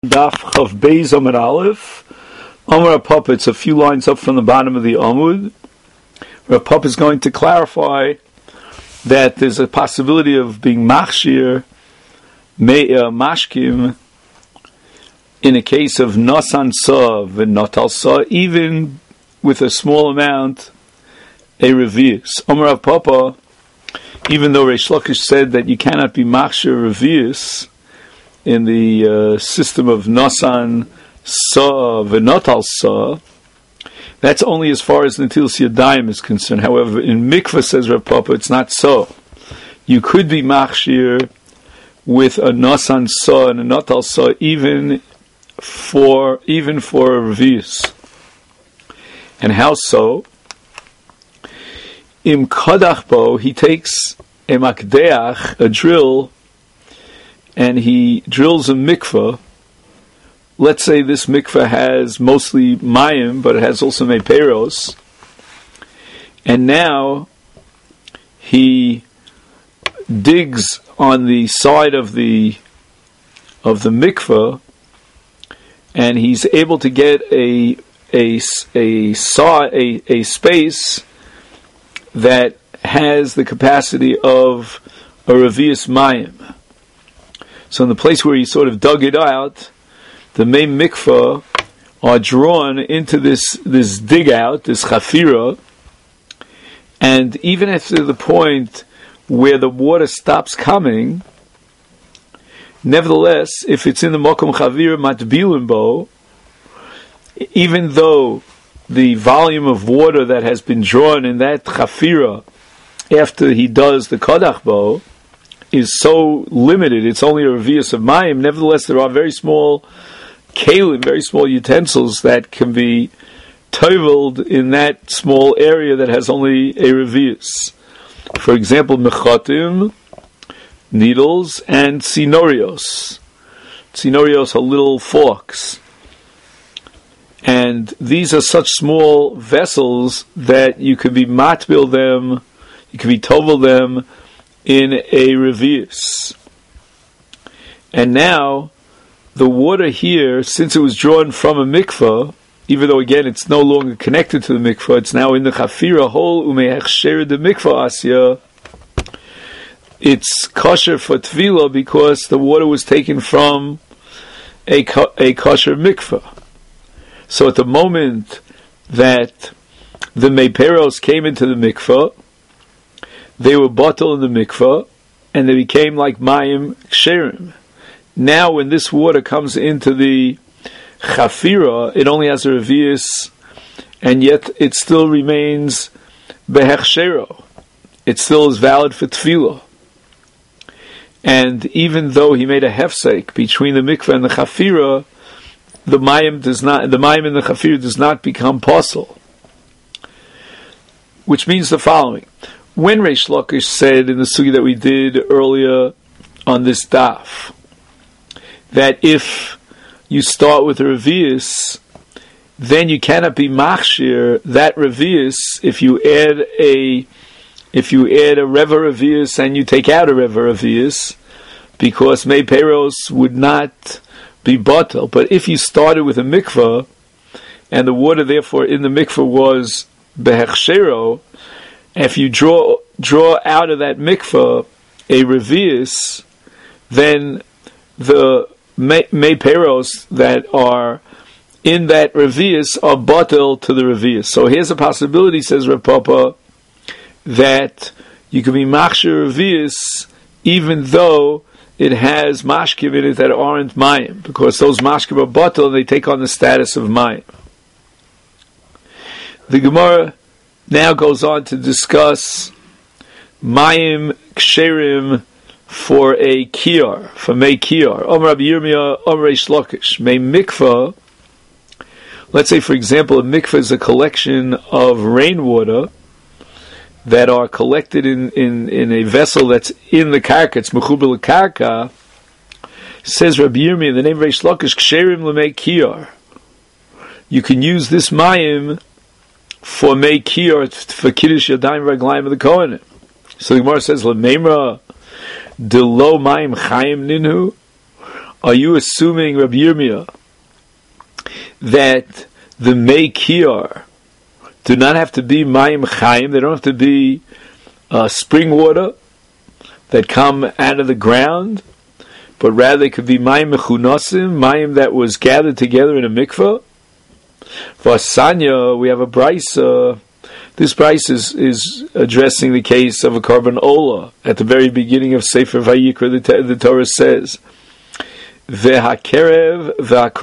Daf Chav Beis Amud Aleph. Amar Papa, it's a few lines up from the bottom of the Amud. Rav Papa is going to clarify that there's a possibility of being machshir, mashkim, in a case of nasan sa v'natal sa, even with a small amount, a revius. Amar Papa, even though Reish Lakish said that you cannot be machshir revius in the system of Nasan Sa V'Natal Sa, that's only as far as Netilas Yadayim is concerned. However, in Mikvah, says Rav Papa, it's not so. You could be machshir with a Nasan Sa and a Natal Sa even for a revius. And how so? Im Kadachbo, he takes a makdeach, a drill, and he drills a mikveh. Let's say this mikveh has mostly mayim, but it has also meiperos. And now he digs on the side of the mikveh, and he's able to get a space that has the capacity of a revius mayim. So in the place where he sort of dug it out, the main mikvah are drawn into this dig out, this chafira, and even after the point where the water stops coming, nevertheless, if it's in the mokum chavir matbilin bo, even though the volume of water that has been drawn in that chafira after he does the kodach bo is so limited, it's only a revius of mayim, nevertheless there are very small kalim, very small utensils that can be toveled in that small area that has only a revius. For example, mechatim, needles, and tsinorios. Tsinorios are little forks. And these are such small vessels that you could be matbil them, you could be tovel them in a revius. And now, the water here, since it was drawn from a mikvah, even though again it's no longer connected to the mikvah, it's now in the chafira hole, umehechsher the mikvah asya, it's kosher for tvila because the water was taken from a kosher mikvah. So at the moment that the meiperos came into the mikvah, they were bottled in the mikvah, and they became like mayim ksherim. Now when this water comes into the chafira, it only has a revius, and yet it still remains behechshero. It still is valid for tefillah. And even though he made a hefsek between the mikvah and the chafira, the mayim in the chafira does not become possible. Which means the following. When Reish Lakish said in the sugi that we did earlier on this daf, that if you start with a revius, then you cannot be machshir that revius if you add a reva revius and you take out a reva revius, because meiperos would not be bottled. But if you started with a mikvah, and the water therefore in the mikvah was behechshero, if you draw out of that mikvah a revius, then the meiperos that are in that revius are bottled to the revius. So here's a possibility, says Rav Papa, that you can be machshir revius even though it has mashkim in it that aren't mayim, because those mashkim are bottled and they take on the status of mayim. The Gemara now goes on to discuss mayim ksherim for a kiyar, for mei kiyar. Omer Rabbi Yirmiyah, Omer Reish Lakish. Mei mikvah, let's say for example a mikvah is a collection of rainwater that are collected in a vessel that's in the karka, it's mechubel karka. Says Rabbi Yirmiyah in the name of Reish Lakish, ksherim lemei kiyar. You can use this mayim for mei kiyar, for kiddush yadayim raglayim of the kohanim. So the Gemara says, Lememra de lo mayim chayim ninhu. are you assuming, Rabbi Yirmiyah, that the mei kiyar do not have to be mayim chayim? They don't have to be spring water that come out of the ground, but rather they could be mayim mechunasim, mayim that was gathered together in a mikveh. For Asanya, we have a brisa. This brisa is addressing the case of a korban ola. At the very beginning of Sefer Vayikra, the Torah says, "Vehakerev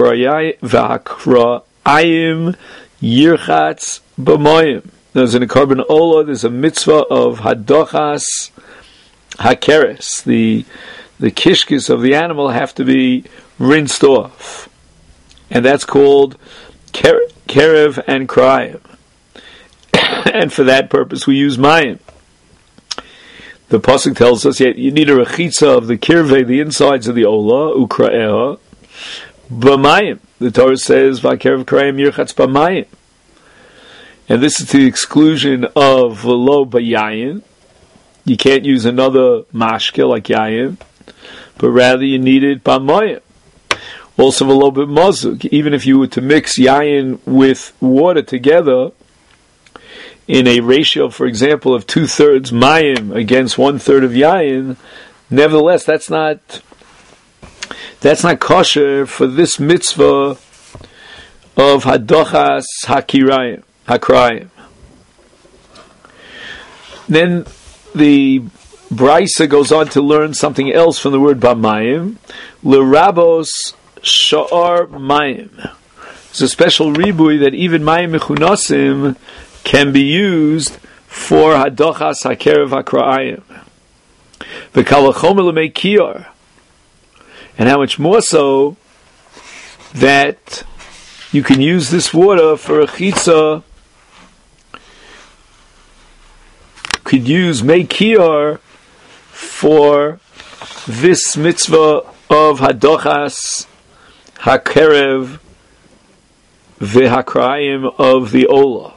v'hakra'ayim yirchatz b'moyim." There's in a korban ola. There's a mitzvah of hadochas hakeres. The kishkis of the animal have to be rinsed off, and that's called kerev and krayim. And for that purpose, we use mayim. The pasuk tells us you need a rechitza of the kirvei, the insides of the ola, ukra'eha, b'mayim. The Torah says, "V'akerev krayim yirchatz b'mayim," and this is to the exclusion of v'lo b'yayin. You can't use another mashke like yayin, but rather you need it b'mayim. Also, v'lo b'mazuk. Even if you were to mix yayin with water together, in a ratio, for example, of 2/3 mayim against 1/3 of yayin, nevertheless, that's not kosher for this mitzvah of hadochas hakrayim. Then the brisa goes on to learn something else from the word b'mayim, l'rabos sha'ar mayim. It's a special ribui that even mayim mechunasim can be used for hadochas hakerev hakra'ayim. The kalachomer l'mei kiyar, and how much more so that you can use this water for a chitza. Could use mei kiyar for this mitzvah of hadochas hakerev v'hakra'ayim of the olah.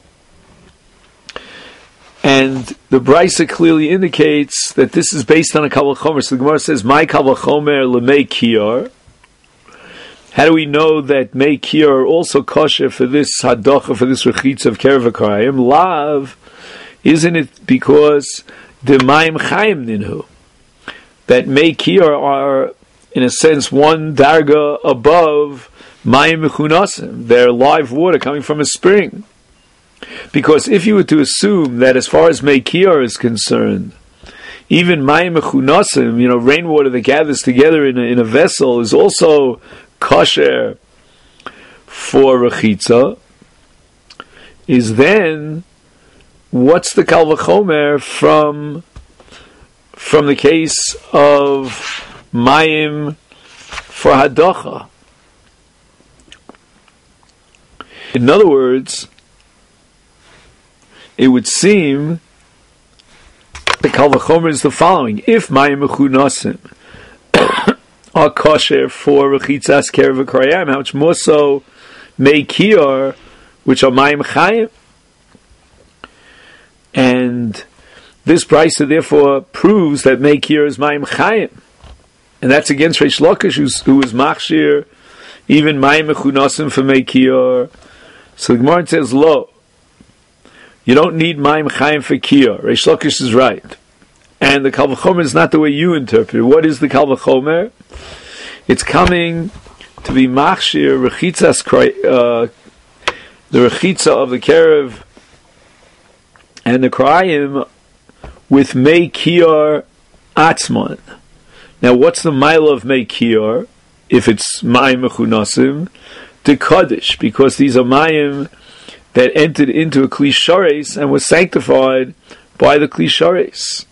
And the brisa clearly indicates that this is based on a kal v'chomer. So the Gemara says, "My kal v'chomer l'mei kiyar." How do we know that mei kiyar are also kosher for this hadocha, for this rechitza of kerev hakrayim? Lav, isn't it because the mayim chayim ninhu, that mei kiyar are in a sense one darga above mayim mechunasim? They're live water coming from a spring. Because if you were to assume that as far as mei kiyar is concerned, even mayim mechunasim, rainwater that gathers together in a vessel, is also kosher for rechitza, is then what's the kal v'chomer from the case of mayim for hadocha? In other words, it would seem the kal v'chomer is the following: if mayim mechunasim are kosher for rechitzas kerev v'krayim, how much more so mei kiyar, which are mayim chayim? And this brisa therefore proves that mei kiyar is mayim chayim, and that's against Reish Lakish, who is machshir even mayim mechunasim for mei kiyar. So the Gemara says, "Lo, you don't need mayim chayim for kiyar." Reish Lakish is right, and the kal v'chomer is not the way you interpret it. What is the kal v'chomer? It's coming to be machshir rechitzas, the rechitza of the kerev and the krayim with mei kiyar atzmon. Now, what's the mile of mei kiyar? If it's mayim mechunasim, the kaddish, because these are mayim that entered into a kli shares and was sanctified by the kli shares.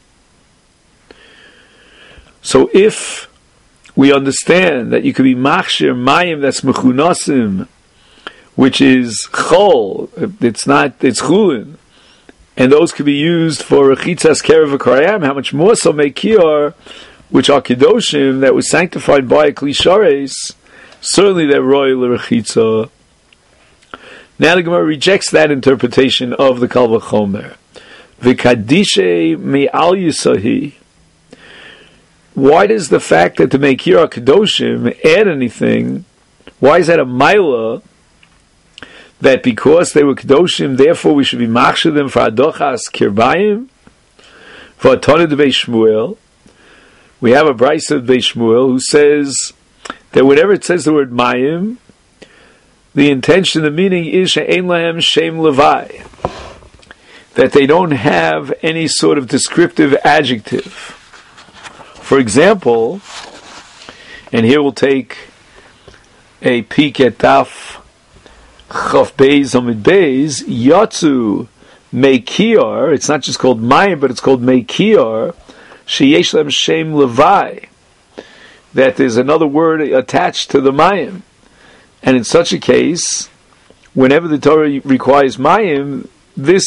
So if we understand that you could be machshir mayim that's mechunasim, which is chol, it's chulin, and those could be used for rechitzas kerev v'krayim, how much more so mei kiyar, which are kedoshim, that was sanctified by a kli shares, certainly they're royal rechitza. Now the Gemara rejects that interpretation of the kal v'chomer. V'kadishe me'al yisahi. why does the fact that the Meikir Kadoshim add anything? Why is that a Maila? That because they were Kadoshim, therefore we should be machshir them for Adochas Kirbayim, for Atona de Beis Shmuel. We have a Brisa of Beis Shmuel who says that whenever it says the word Mayim, the intention, the meaning is She'ein Lahem Shem Levai, that they don't have any sort of descriptive adjective. For example, and here we'll take a peek at Daf Chaf Beis Amid Beis, Yatzu Meikir, it's not just called Mayim, but it's called Meikir, Sheyesh Lem Shem Levai, that there's another word attached to the Mayim. And in such a case, whenever the Torah requires Mayim, this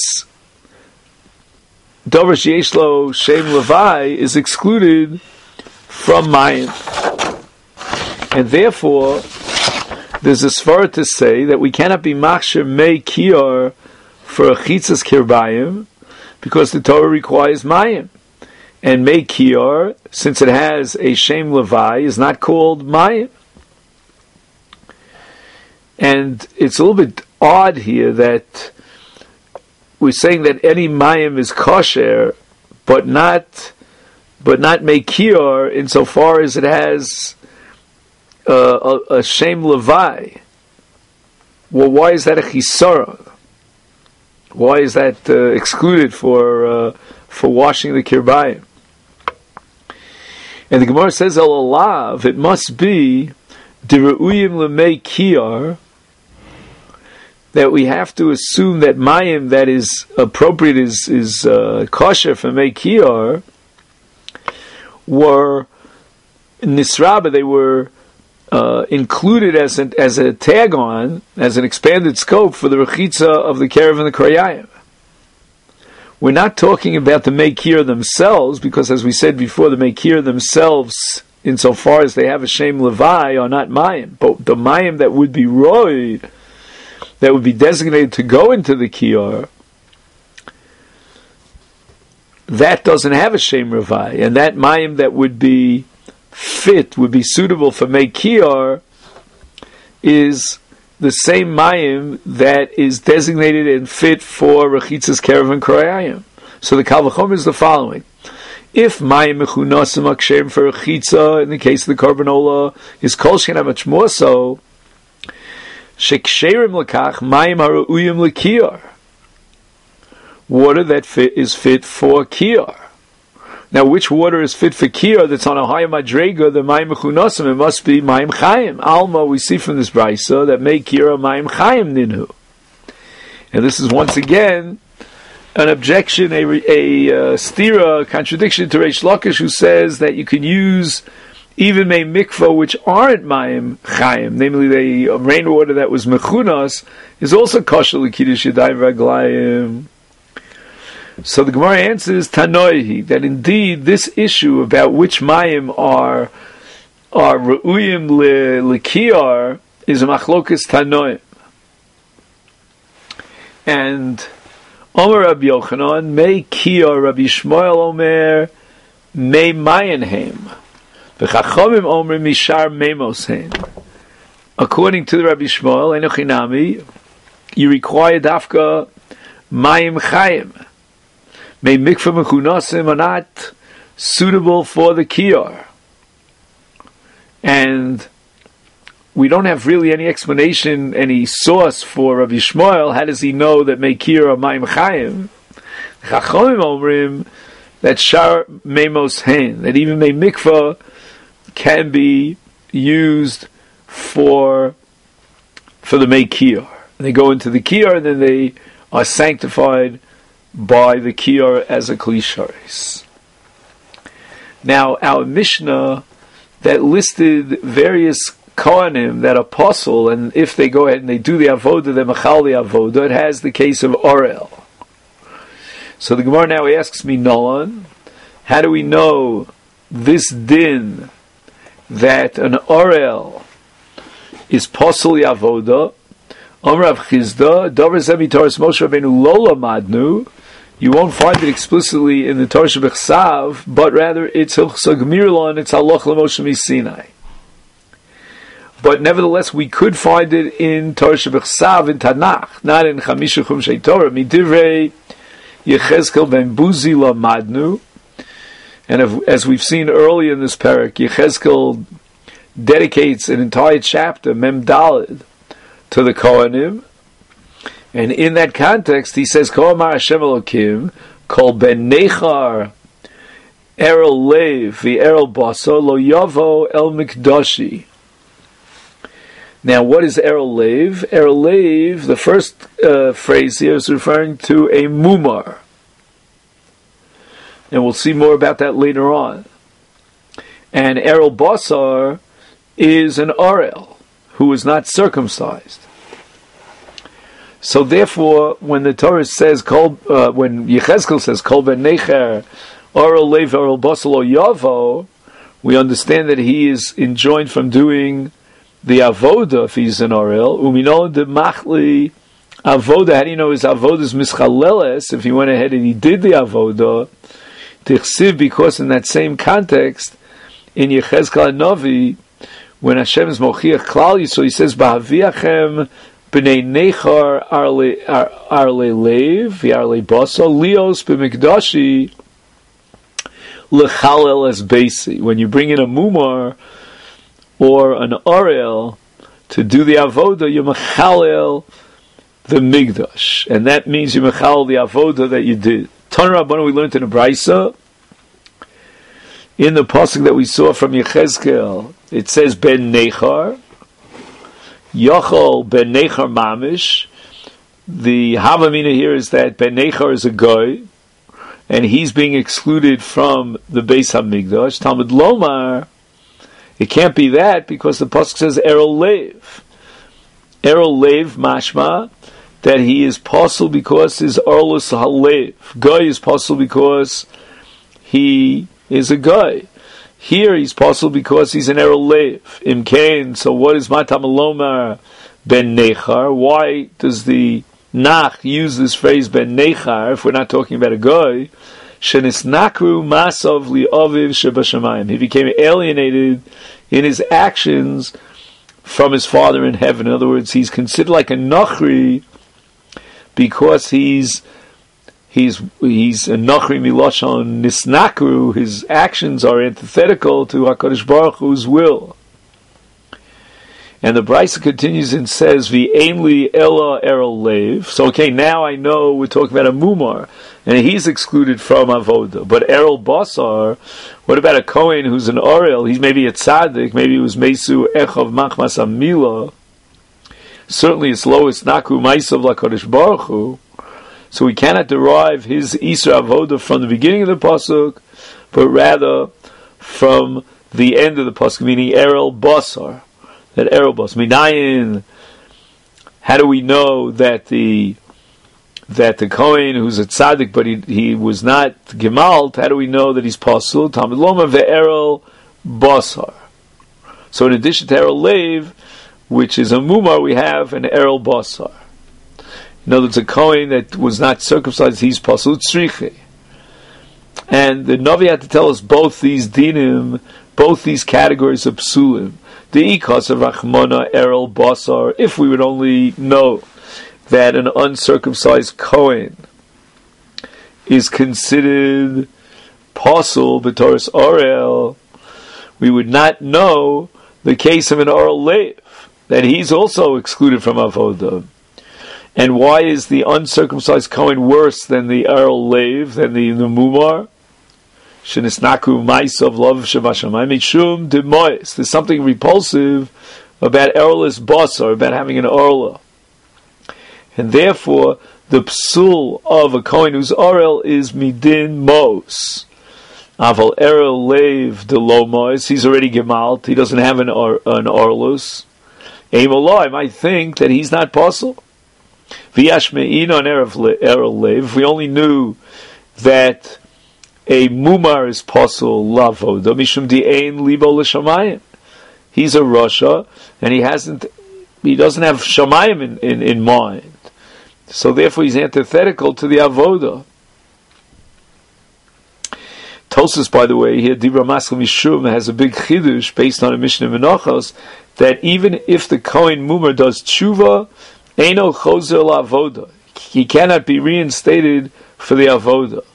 Dover Sheyesh Lo Shem Levai is excluded from Mayim. And therefore, there's a svara to say that we cannot be machshir mei kiyar for a chitzas kirbayim because the Torah requires Mayim. And mei kiyar, since it has a Shem Levai, is not called Mayim. And it's a little bit odd here that we're saying that any mayim is kosher, but not meikir insofar as it has a Shem Levai. Well, why is that a chisara? Why is that excluded for washing the kirbayim? And the Gemara says el alav, it must be diru'uyim lemeikir, that we have to assume that mayim that is appropriate is kosher for meikir were nisraba, they were included as a tag on, as an expanded scope for the rechitza of the kerev and the krayayim. We're not talking about the meikir themselves, because as we said before, the meikir themselves, insofar as they have a Shem Levai, are not mayim, but the mayim that would be roy, that would be designated to go into the kiyar, that doesn't have a Shem Levai, and that mayim that would be fit, would be suitable for meikir, is the same mayim that is designated and fit for rechitzas kerev and korayim. So the Kal V'chomer is the following: if mayim mechunasim akshem for rechitza, in the case of the Korban is kol shena, much more so sheksherim lekach mayim haru'uyim lekiyar, water that is fit for kiyar. Now, which water is fit for kiyar that's on a higher madrega than mayim mechunasim? It must be mayim chayim. Alma, we see from this brisa that make kiyar mayim chayim ninhu. And this is once again an objection, a stira, a contradiction to Reish Lakish, who says that you can use even may mikvah which aren't mayim chayim, namely the rainwater that was mechunas, is also kosher l'kiddush yadayim raglayim. So the Gemara answers Tanoihi, that indeed this issue about which mayim are re'uyim l'kiyar is a machlokas Tanoim. And Omer Rabbi Yochanan, Mei Kiyar, Rabbi Shmuel Omer, Mei Mayanheim, V'chachomim Omer Mishar Meimosheim. According to the Rabbi Shmuel, Enochinami, you require dafka mayim chayim. May mikvah mechunasim are not suitable for the kiyar. And we don't have really any explanation, any source for Rabbi Shmuel. How does he know that meikir are mayim chayim? Chachomim omrim that shar meimos hen, that even may mikvah can be used for the meikir. They go into the kiyar and then they are sanctified by the kiyar as a klisharis. Now, our Mishnah that listed various kohanim that are apostle, and if they go ahead and they do the avodah, the machal the avodah, it has the case of orel. So the Gemara now asks me, Nolan, how do we know this din that an orel is posel avodah? Amar Rav Chizda, Dover Zemi Torah Moshe Rabbeinu Lola Madnu. You won't find it explicitly in the Torah Shebechsav, but rather it's Hilchos Gemirla and it's Halach L'Moshe Misinai. But nevertheless, we could find it in Torah Shebechsav in Tanakh, not in Chamisha Chumshei Torah. Midivrei Yechezkel ben Buzi Lamadnu, and as we've seen earlier in this parak, Yechezkel dedicates an entire chapter, Mem Daled, to the Kohanim. And in that context, he says, Ko Amar Hashem Elokim, Kol ben Nechar Erel Lev v'Erel Baso Lo Yavo El Mikdashi. Now, what is Erel Lev? Erel Lev, the first phrase here is referring to a mumar. And we'll see more about that later on. And Erel Basar is an Arel, who is not circumcised. So therefore, when the Torah says, when Yechezkel says, Kol ben Necher, Arel Lev, Arel Basar Lo Yavo, we understand that he is enjoined from doing the avoda if he's an Arel. Umino de machli avoda. How do you know his avoda is mischaleles? If he went ahead and he did the avoda, tichsiv, because in that same context in Yechezkel Hanavi, when Hashem is mochiach klal Yisrael, he says b'haviachem b'nei nechar arle lev v'arle basa lios b'mikdashi lechalel es beisi. When you bring in a mumar or an Ariel to do the avoda, you mechalel the migdash, and that means you mechalel the avoda that you did. Tanur Rabbanu, we learned in the Brisa, in the pasuk that we saw from Yechezkel, it says ben nechar, Yochel ben nechar mamish. The havamina here is that ben nechar is a guy, and he's being excluded from the Beis Hamikdash. Talmud Lomar, it can't be that, because the pasuk says Erel Lev. Erel Lev mashma, that he is possible because his Arlus Halev. Guy is possible because he is a guy. Here he's possible because he's an Erel Lev. Imkain, so what is Matam Lomar ben Nechar? Why does the Nach use this phrase ben Nechar if we're not talking about a guy? Shenisnakru masav li'aviv shebashamayim. He became alienated in his actions from his father in heaven. In other words, he's considered like a Nachri because he's a Nachri milashon nisnakru. His actions are antithetical to HaKadosh Baruch Hu's will. And the Brisa continues and says, "V'ein ella erel lev." So, okay, now I know we're talking about a mumar, and he's excluded from avoda. But erel basar, what about a Kohen who's an orel? He's maybe a tzaddik, maybe he was mesu echav machmas amila. Certainly, it's lowest nakru ma'asav l'Kadosh Baruch Hu. So we cannot derive his isra avoda from the beginning of the pasuk, but rather from the end of the pasuk, meaning erel basar. That Erebos Minayin. How do we know that the Kohen who's a tzaddik but he was not gemalt? How do we know that he's pasul? Talmud Lomar ve'erel basar. So in addition to erel lev, which is a mumar, we have an erel basar. In other words, a Kohen that was not circumcised, he's pasul tzriche. And the Navi had to tell us both these dinim, both these categories of psulim. The ikas of Rachmana erel basar, if we would only know that an uncircumcised Kohen is considered pasul b'toras orel, we would not know the case of an orel lev, that he's also excluded from avodah. And why is the uncircumcised Kohen worse than the orel lev, than the mumar? Shenisnaku ma'asav love shebashamayim mishum demois. There's something repulsive about erelus basar, about having an orla, and therefore the psul of a Kohen whose orel is midin mos. Aval erel lev de lo mos. He's already gemalt. He doesn't have an orlus. Eimolai might think that he's not pasul. V'yashme'in on erel lev. If we only knew that a mumar is pasul lavoda mishum di'ein libo l'shamayim. He's a rasha, and he doesn't have shamayim in mind. So therefore, he's antithetical to the avoda. Tosfos, by the way, here Dibra Maskil Mishum has a big chidush based on a Mishnah Menachos that even if the Kohen Mumar does tshuva, Eino Chozer LaAvoda, he cannot be reinstated for the avoda.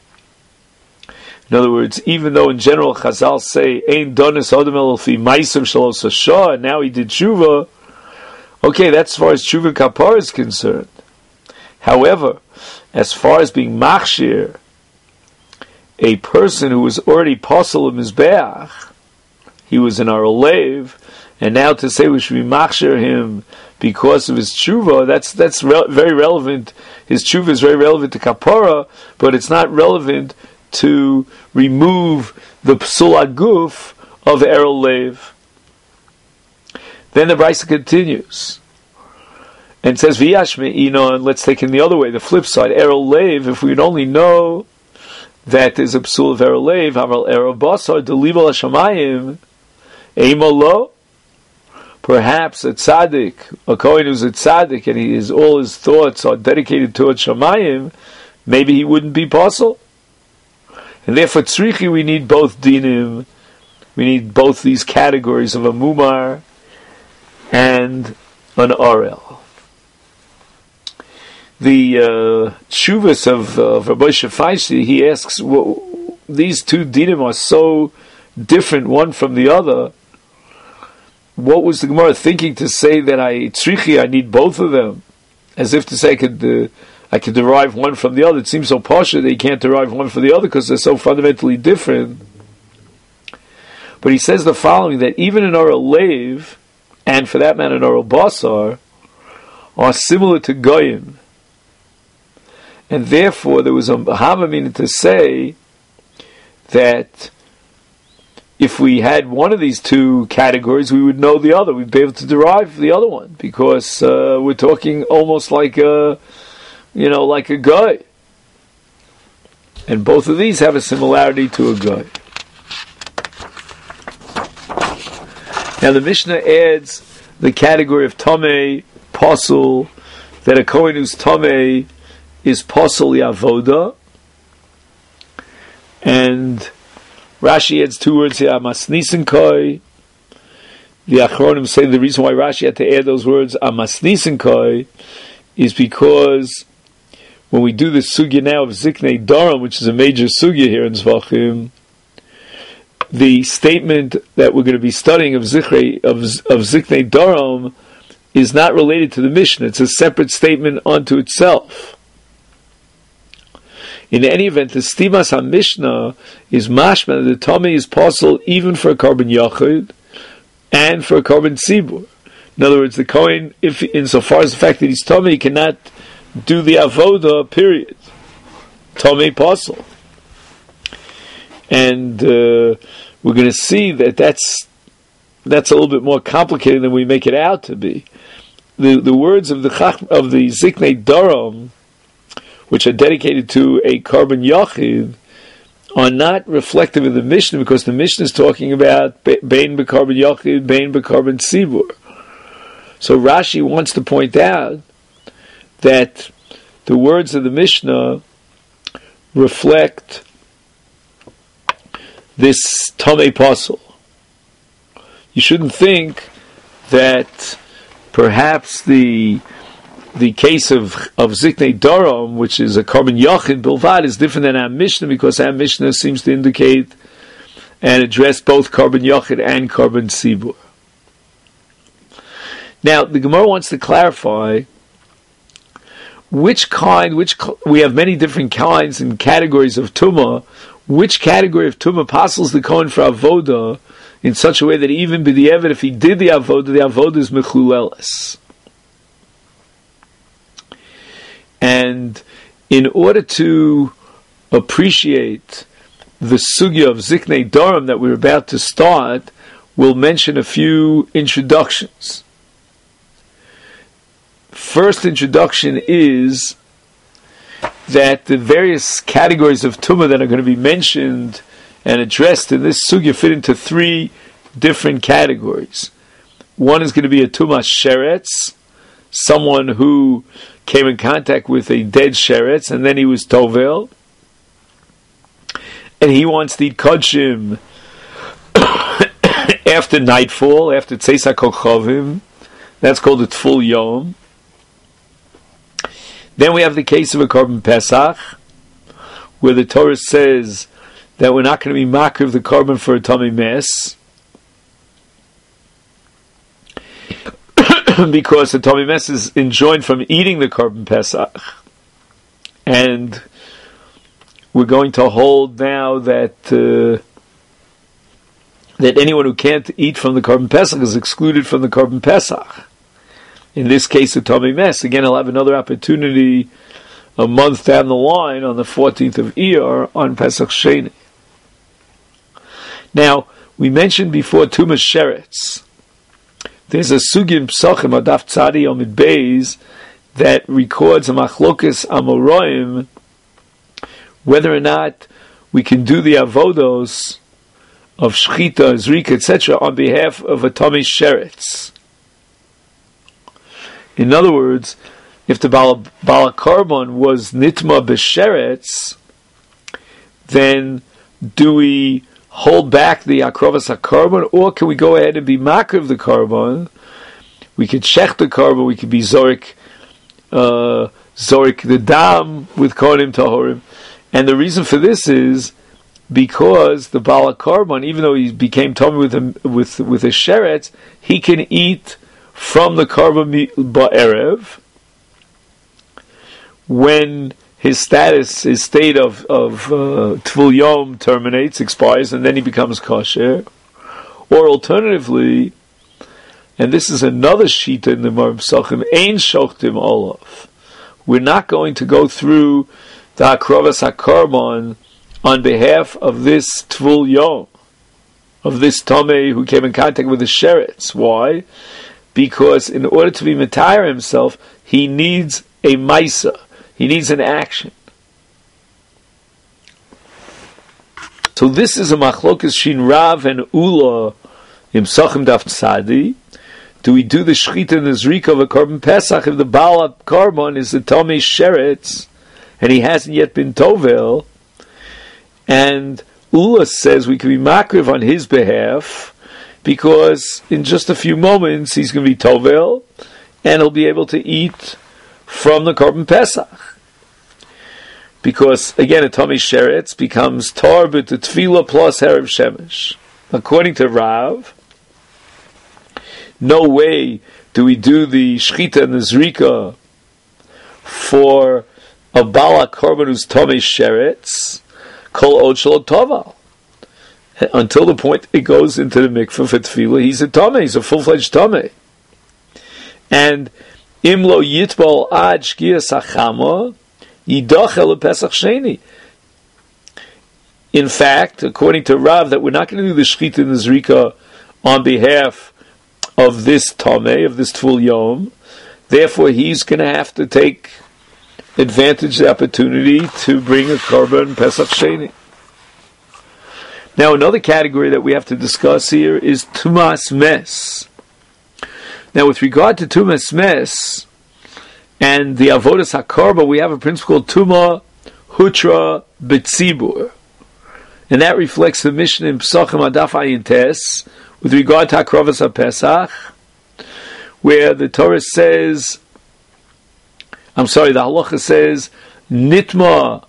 In other words, even though in general Chazal say Ein Donis Odom El Fi Ma'asim Shalos Hashah, and now he did tshuva, okay, that's as far as tshuva kapara is concerned. However, as far as being machshir, a person who was already posel of mizbeach, he was in our olev, and now to say we should be machshir him because of his tshuva, that's very relevant. His tshuva is very relevant to kapara, but it's not relevant to remove the psul aguf of erol lev. Then the Brisa continues and says, "V'yash me'ino," and let's take it the other way, the flip side. Erol lev, if we'd only know that there's a psul of erol lev, hamal erol basar delibal hashamayim, eimolo. Perhaps a tzaddik, a kohen who's a tzaddik, and all his thoughts are dedicated towards shamayim, maybe he wouldn't be possible. And therefore, tzrichi, we need both dinim, we need both these categories of a mumar and an orel. The tshuvas of Rabbi Shefaisi, he asks, well, these two dinim are so different one from the other. What was the Gemara thinking to say that I need both of them? As if to say I could derive one from the other. It seems so posh that you can't derive one from the other because they're so fundamentally different. But he says the following, that even in Orel Lev, and for that matter in Orel Basar, are similar to Goyim. And therefore there was a Hamamin to say that if we had one of these two categories, we would know the other. We'd be able to derive the other one because we're talking almost like a guy. And both of these have a similarity to a guy. Now the Mishnah adds the category of Tomei, Posel, that a Kohen who's Tomei is Posel Yavoda. And Rashi adds two words here, Amasnisen Koi. The Achronim say the reason why Rashi had to add those words, Amasnisen Koi, is because when we do the sugya now of Ziknei Daram, which is a major sugya here in Zvachim, the statement that we're going to be studying of Ziknei Daram is not related to the Mishnah. It's a separate statement unto itself. In any event, the Stimas HaMishnah is mashma, the Tomei is possible even for a carbon Yachid and for a carbon Tzibur. In other words, the Kohen, if insofar as the fact that he's Tomei, he cannot do the Avoda, period. Tomei possible. And we're going to see that that's a little bit more complicated than we make it out to be. The words of the Ziknei Daram, which are dedicated to a carbon Yachid, are not reflective of the Mishnah because the Mishnah is talking about Bein B'Karbon Yachid, Bein B'Karbon Tzibur. So Rashi wants to point out that the words of the Mishnah reflect this Tomei Posel. You shouldn't think that perhaps the case of Ziknei Daram, which is a carbon Yachid Bilvad, is different than our Mishnah because our Mishnah seems to indicate and address both carbon Yachid and carbon Tzibur. Now, the Gemara wants to clarify we have many different kinds and categories of Tumah. Which category of Tumah passes the Kohen for Avoda in such a way that even b'di'evet, if he did the Avoda is mechuleles. And in order to appreciate the sugya of Ziknei Daram that we're about to start, we'll mention a few introductions. First introduction is that the various categories of Tumah that are going to be mentioned and addressed in this sugya fit into three different categories. One is going to be a Tumah Sheretz, someone who came in contact with a dead sheretz and then he was tovel. and he wants to eat kodshim after nightfall, after Tzeis HaKochavim, that's called a Tful Yom. Then we have the case of a Korban Pesach, where the Torah says that we're not going to be makriv the korban for a tummy mess, because the tummy mess is enjoined from eating the Korban Pesach. And we're going to hold now that that anyone who can't eat from the Korban Pesach is excluded from the Korban Pesach. In this case, a tummy mess. Again, I'll have another opportunity a month down the line on the 14th of Iyar on Pesach Sheni. Now, we mentioned before Tumas Sheretz. There's a Sugim Psachim Adaf Tzadi Omid Beis that records a Machlokas Amoraim whether or not we can do the avodos of Shchita, Zrika, etc. on behalf of a Tummy Sheretz. In other words, if the Bala Korban was Nitma B'Sheretz, then do we hold back the Akrovas HaKorban, or can we go ahead and be Makriv the Korban? We could Shech the Korban, we could be Zorik the Dam with Kohanim Tahorim. And the reason for this is because the Bala Korban, even though he became Tommy with a Sheretz, he can eat from the Korban Ba'erev when his status, his state of Tvul Yom terminates, expires, and then he becomes kosher. Or alternatively, and this is another shita in the Mar Psachim, Ein Shochtim Olav. We're not going to go through the Akrovas HaKorban on behalf of this Tvul Yom, of this Tomei who came in contact with the Sheretz. Why? Because in order to be Matayr himself, he needs a Maisa. He needs an action. So this is a Machlokas Shin Rav and Ula in Psachim Daf Tzadi. Do we do the Shechita and the Zrika of a Korban Pesach if the Baal Korban is the Tomei Sheretz and he hasn't yet been Tovel? And Ula says we can be Makriv on his behalf because in just a few moments he's going to be Tovel and he'll be able to eat from the Korban Pesach. Because, again, a Tomei Sheretz becomes Tor b'te Tefillah plus Erev Shemesh. According to Rav, no way do we do the Shechita and the Zrika for a Bala Korban who's Tomei Sheretz, Kol Od Shelo Toval. Until the point it goes into the mikveh for Tefillah, he's a Tomei, he's a full-fledged Tomei. And Imlo Yitbol Ad Shkias Achama, Yidachel Pesach Sheni. In fact, according to Rav, that we're not going to do the Shechita and the Zrika on behalf of this Tomei, of this Tvul Yom. Therefore, he's going to have to take advantage of the opportunity to bring a Korban Pesach Sheni. Now, another category that we have to discuss here is Tumas Mes. Now, with regard to Tumas Mes and the Avodas HaKorban, we have a principle called Tuma Hutra B'tzibur. And that reflects the mission in Psachim Adaf Ayin Tes with regard to Akrovas HaPesach, where the Torah says, the halacha says, Nitma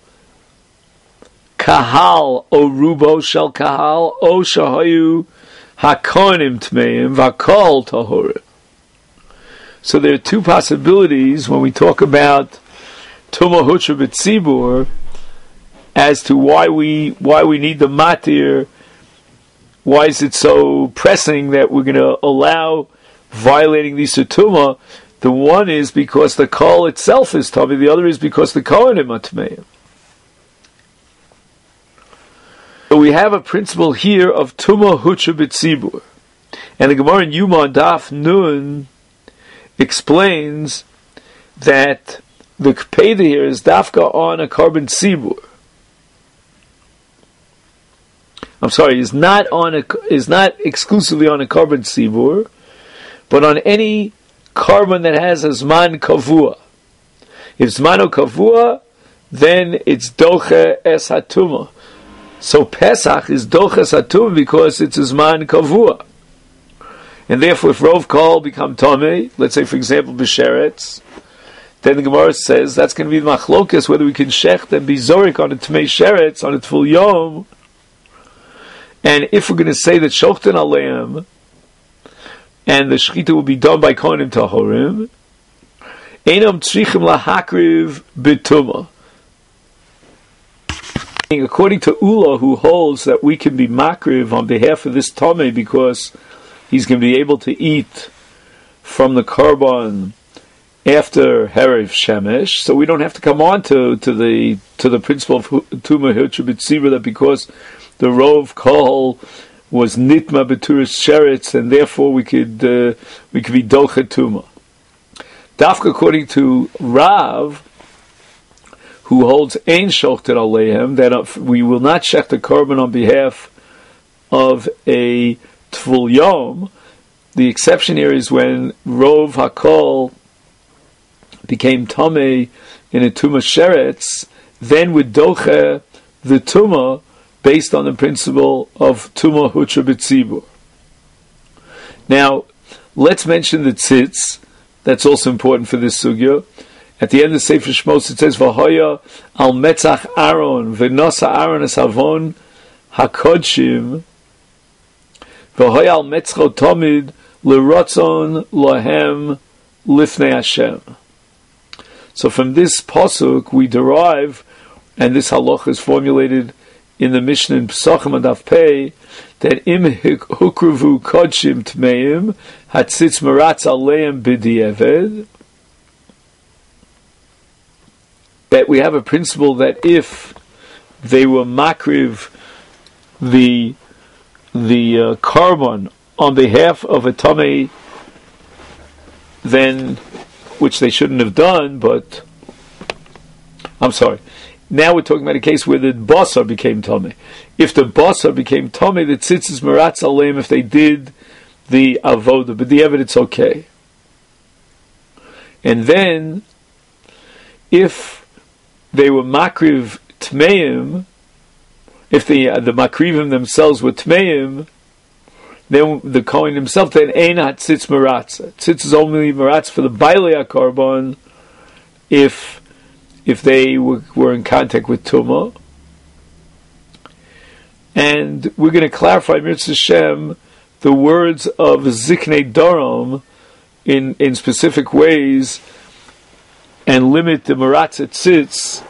Kahal o Rubo Shel Kahal o Shahayu HaKonim Tmeim V'Kol Tahor. So there are two possibilities when we talk about Tuma Hutra B'tzibur as to why we need the matir. Why is it so pressing that we're going to allow violating the Tuma? The one is because the Kol itself is Tami, the other is because the Kohanim are Tmeim. So we have a principle here of Tuma Hutra B'tzibur. And the Gemara in Yuma Daf Nun explains that the Kpeda here is Dafka on a Korban Tzibur. Is not exclusively on a Korban Tzibur, but on any Korban that has a Zman Kavua. If Zmano Kavua, then it's Doche Es HaTuma. So Pesach is doches hatum because it's a zman kavua. And therefore, if Rov Kol become Tomei, let's say, for example, B'Sheretz, then the Gemara says that's going to be the machlokas, whether we can shecht and be zorik on a Tmei Sheretz, on a Tful Yom. And if we're going to say that Shochten Aleim, and the Shechita will be done by Kohanim Tahorim, Einam Tzrichim Lahakriv B'Tumah. According to Ula, who holds that we can be makriv on behalf of this Tomei because he's going to be able to eat from the korban after Herev Shemesh, so we don't have to come on to the principle of Tuma Hilcha B'Tzibur, that because the Rov Kol was Nitma B'Turis Sheretz, and therefore we could be Dochet Tuma. Dafka, according to Rav, who holds Ein Shochtet Alehem, that we will not shech the korban on behalf of a Tvul Yom. The exception here is when Rov HaKol became Tomei in a Tumah Sheretz, then with Doche the Tumah based on the principle of Tumah Hutra B'Tzibur. Now, let's mention the Tzitz. That's also important for this sugya. At the end of Sefer Shmos it says, V'hoya al metzach Aaron, v'nosa Aaron es havon hakodshim, v'hoya al metzcho tomid, l'rotzon lohem lifnei Hashem. So from this pasuk we derive, and this halacha is formulated in the Mishnah in Pesachim and Daf Pei, that im hukruvu kodshim tmeim, hatzitz meratz aleim b'di'eved, that we have a principle that if they were makriv the korban on behalf of a tamei, then, which they shouldn't have done, but I'm sorry. Now we're talking about a case where the basar became tamei. If the basar became tamei, the tzitz is meratz aleim if they did the avoda, but the evidence okay. And then, if they were makriv tmeim, if the makrivim themselves were tmeim, then the Kohen himself, then ein hatzitz meratz. Tzitz is only meratz for the bailei korban if they were in contact with tumah. And we're going to clarify, Mitzvah Hashem, the words of Ziknei Dorom in specific ways, and limit the Meratz Tzitz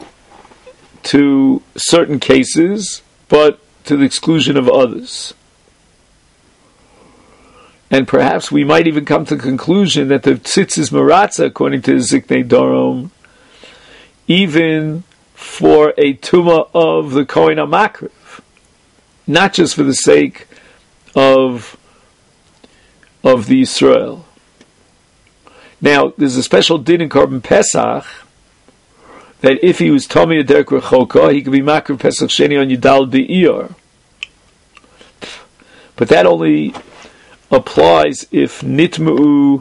to certain cases, but to the exclusion of others. And perhaps we might even come to the conclusion that the Tzitz is Meratza, according to Ziknei Dorom, even for a Tumah of the Kohen HaMakriv, not just for the sake of the Yisrael. Now, there's a special din in Korban Pesach that if he was Tomei Derek Rechoka, he could be Makriv Pesach Sheni on Yudal Be'iyar. But that only applies if Nitmu'u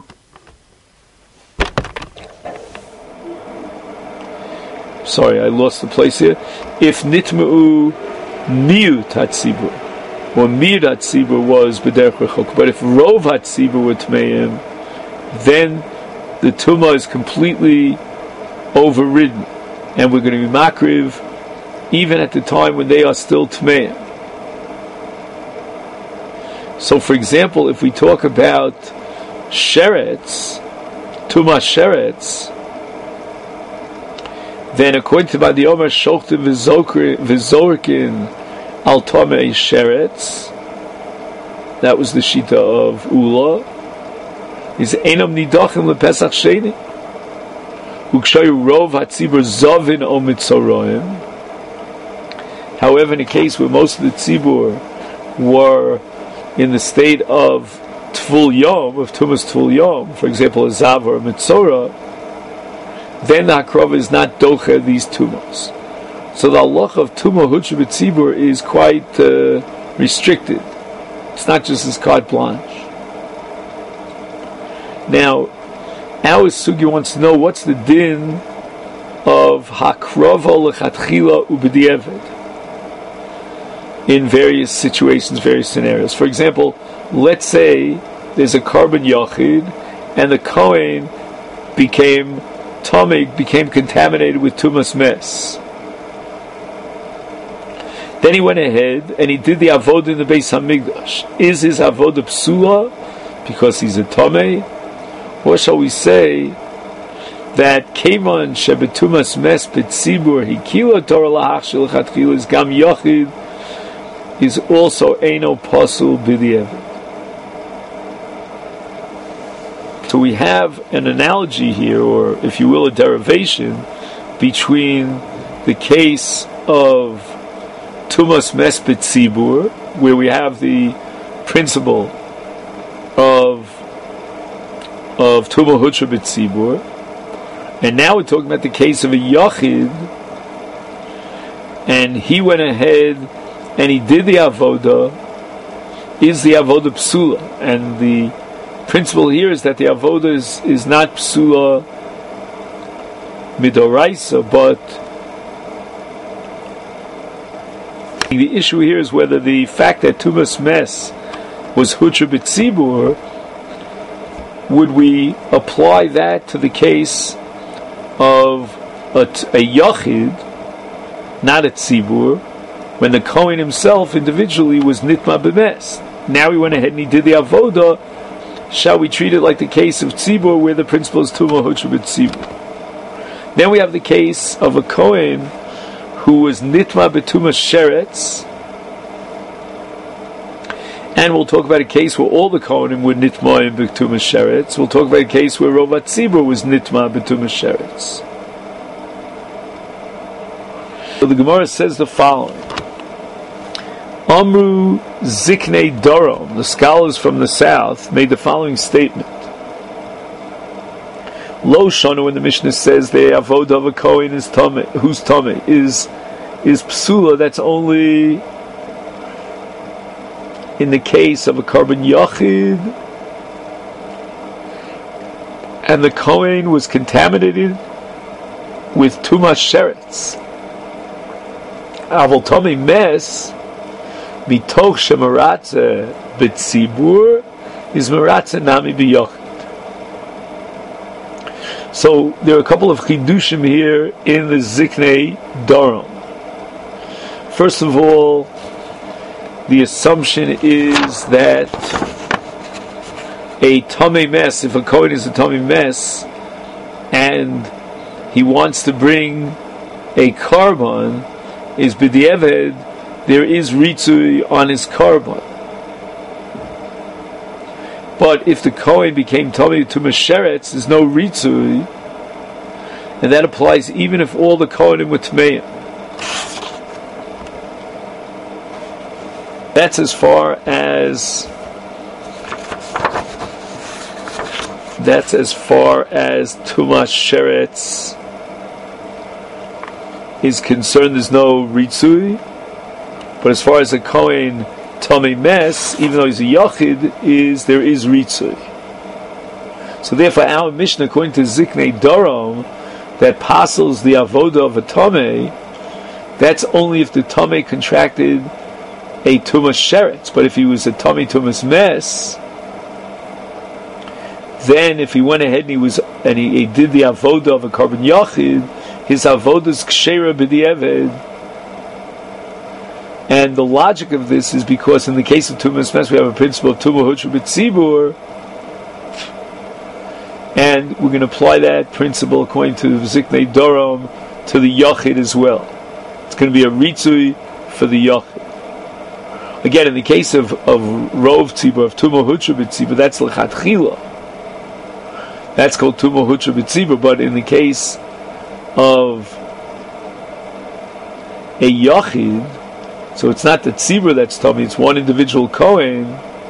sorry, I lost the place here. If Nitmu'u Miut HaTzibur, or Miut HaTzibur was B'derech Rechoka, but if Rov HaTzibur were Tmeim, then the Tumah is completely overridden, and we're going to be Makriv even at the time when they are still Tmeim. So, for example, if we talk about Sheretz, Tumah Sheretz, then according to Badi Omer, Shochtim V'Zorkin Al Tomei Sheretz, that was the Shita of Ula, is Einam Nidachim LePesach Sheni, Ukshayu Rov HaTzibur Zovin O Mitzoroim. However, in a case where most of the Tzibur were in the state of Tvul Yom, of Tumas Tvul Yom, for example, a Zav or a Mitzorah, then the Hakrava is not Docha these Tumas. So the halacha of Tumah Hutra B'Tzibur is quite restricted. It's not just as carte blanche. Now, our Sugi wants to know what's the din of Hakrava L'Chatchila U'B'Di'eved. in various situations, various scenarios. For example, let's say there's a carbon yachid, and the Kohen became contaminated with tumas mes. Then he went ahead and he did the avodah in the Beis Hamikdash. Is his avodah psula because he's a tamei, or shall we say that kevan shebetumas mes betzibur hikila Torah lahachshel lechatchila is gam yachid is also eino pasul b'di'evet. So we have an analogy here, or if you will, a derivation between the case of tumas mes betzibur, where we have the principle of Tumah Hutra B'tzibur, and now we're talking about the case of a Yachid, and he went ahead and he did the Avodah. Is the Avodah Psula? And the principle here is that the Avodah is not Psula Midoraisa, but the issue here is whether the fact that Tumas Mes was Hutra B'tzibur, would we apply that to the case of a Yachid, not a Tzibur, when the Kohen himself individually was Nitma B'mes? Now he went ahead and he did the Avodah. Shall we treat it like the case of Tzibur, where the principle is Tumah Hutra B'tzibur? Then we have the case of a Kohen who was Nitma B'tumas Sheretz, and we'll talk about a case where all the Kohanim were Nitma in B'tumas Sheretz. We'll talk about a case where Rovat Tzibur was Nitma B'tumas Sheretz. So the Gemara says the following: Amru Ziknei Dorom, the scholars from the south, made the following statement. Lo Shonu, when the Mishnah says the avodah of a Kohen is Tomei, who's Tomei, is Psula, that's only in the case of a Karban Yachid, and the Kohen was contaminated with Tumas Sheretz. Avol Tomei Mes, Mitoch Shemaratze B'tzibur, is Maratze Nami B'Yachid. So there are a couple of chidushim here in the Ziknei Dorom. First of all, the assumption is that a Tomei Mes, if a Kohen is a Tomei Mes, and he wants to bring a Karban, is B'di'eved, there is Ritzui on his Karban. But if the Kohen became Tomei Tumas Sheretz, there's no Ritzui, and that applies even if all the Kohanim were Tmeim. That's as far as Tumas Sheretz is concerned, there's no Ritzui. But as far as a Kohen Tomei Mes, even though he's a Yachid, there is Ritzui. So therefore our Mishnah, according to Ziknei Dorom, that passes the avodah of a Tomei, that's only if the Tomei contracted a Tumas Sheretz. But if he was a Tomei Tumas Mes, then if he went ahead and he did the avodah of a Karban Yachid, his avodah is Ksheira B'di'eved. And the logic of this is because in the case of Tumas Mes we have a principle of Tumah Hutra B'tzibur, and we're going to apply that principle according to Ziknei Dorom to the Yachid as well. It's going to be a Ritzui for the Yachid. Again, in the case of Rov Tzibur, of Tumah Hutra B'tzibur, that's L'chatchila. That's called Tumah Hutra B'tzibur. But in the case of a Yachid, so it's not the Tzibur that's Tomei, it's one individual Kohen,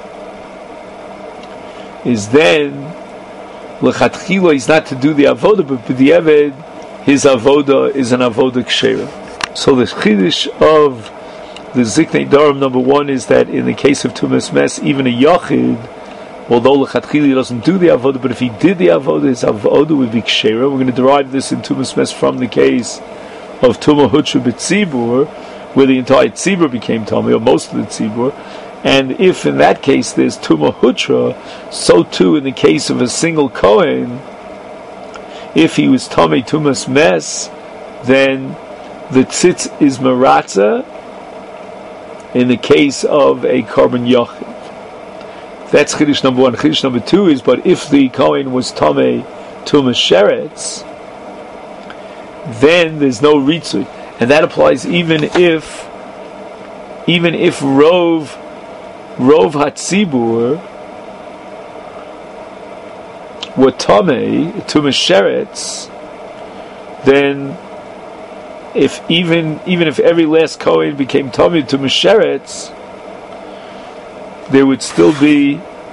is then L'chatchila, he's not to do the avodah, but b'di'eved, his avodah is an avodah ksheira. So the chiddush of the Ziknei Dorom number one is that in the case of Tumas Mes, even a Yachid, although L'chatchila doesn't do the avodah, but if he did the avodah, his avodah would be ksheira. We're going to derive this in Tumas Mes from the case of Tumah Hutra B'tzibur, where the entire tzibur became Tomei, or most of the tzibur. And if in that case there's Tumah Hutra, so too in the case of a single Kohen, if he was Tomei Tumas Mes, then the tzitz is Maratza in the case of a Korban Yochid. That's Chiddush number one. Chiddush number two is, but if the Kohen was Tomei Tumas Sheretz, then there's no Ritzui. And that applies even if Rov Hatzibur were Tomei Tumas Sheretz, then even if every last Kohen became Tomei Tumas Sheretz, there would still be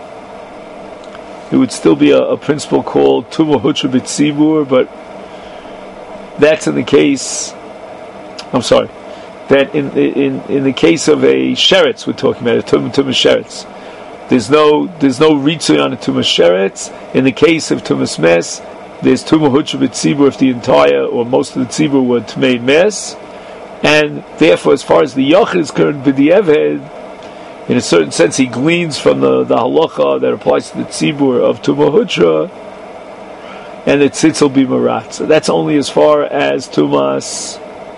a principle called Tumah Hutra B'Tzibur, but that's in the case. I'm sorry. That in the case of a sheretz, we're talking about a tumah sheretz. There's no ritzui on a tumah sheretz. In the case of tumas mes, there's tumah hutra b'tzibur if the entire or most of the tzibur were tmei mes, and therefore, as far as the yochid is concerned, b'di'eved, in a certain sense, he gleans from the halacha that applies to the tzibur of tumah hutra, and the tzitz will be maratza. That's only as far as tumas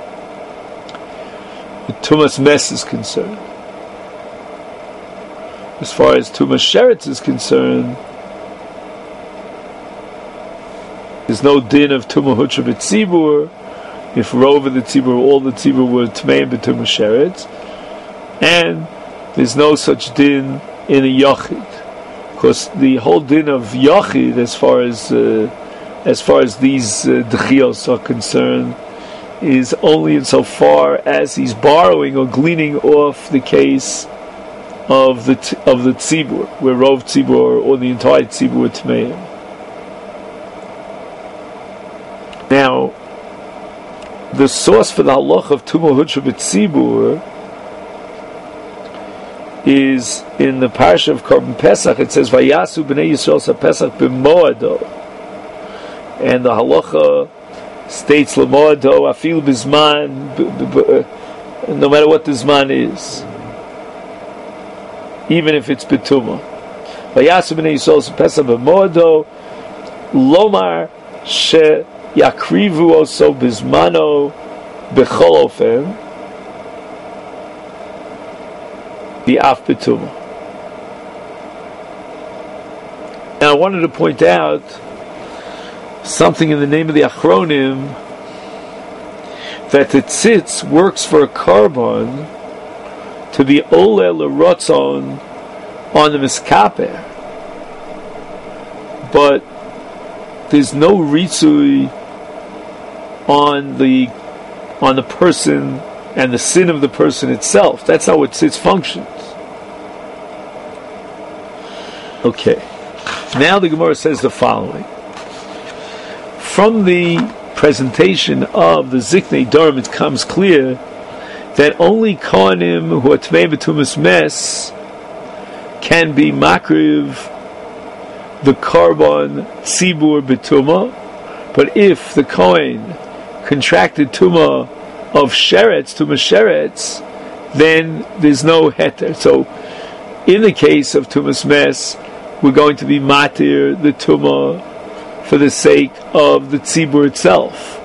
mes is concerned. As far as tumas sheretz is concerned, there's no din of tumah hutra b'tzibur if rov of the tzibur, all the tzibur were tmeim b'tumas sheretz, and there's no such din in a yochid, because the whole din of yochid, as far as these d'chios are concerned, is only insofar as he's borrowing or gleaning off the case of the tzibur, where rov tzibur or the entire tzibur were tmeim. Now, the source for the halach of tumah hutra b'tzibur is in the parsha of Korban Pesach. It says, "Vayasu b'nei Yisrael sa Pesach b'moado," and the halacha states lemoado afil bizman, no matter what the zman is, even if it's betuma. Vayasu b'nei Yisrael sa Pesach b'moado, lomar she yakrivu oso bizmano b'chol ofen bi'af betuma. Now I wanted to point out something in the name of the Achronim, that the tzitz works for a korban to be oleh l'rotzon on the miskaper, but there's no ritzui on the person and the sin of the person itself. That's how tzitz functions. Okay, now the Gemara says the following. From the presentation of the Ziknei Dorim, it comes clear that only Kohanim who are Tmei B'Tumas Mes can be makriv the Korban Tzibur B'Tumah, but if the Kohen contracted Tumah of Sheretz, Tumah Sheretz, then there's no heter. So, in the case of Tumas Mes, we're going to be matir the Tumah for the sake of the tzibur itself.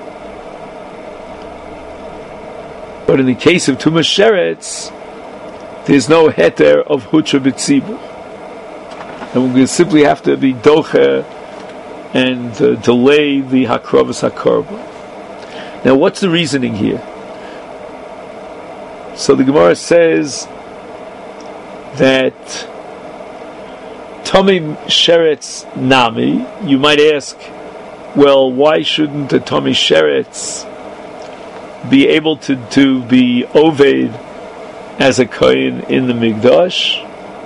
But in the case of Tumas Sheretz, there's no heter of hutra b'tzibur, and we're going to simply have to be docher and delay the hakravas hakorban. Now, what's the reasoning here? So the Gemara says that Tomei Sheretz Nami, you might ask, well, why shouldn't a Tomei Sheretz be able to be Oved as a Kohen in the Mikdash?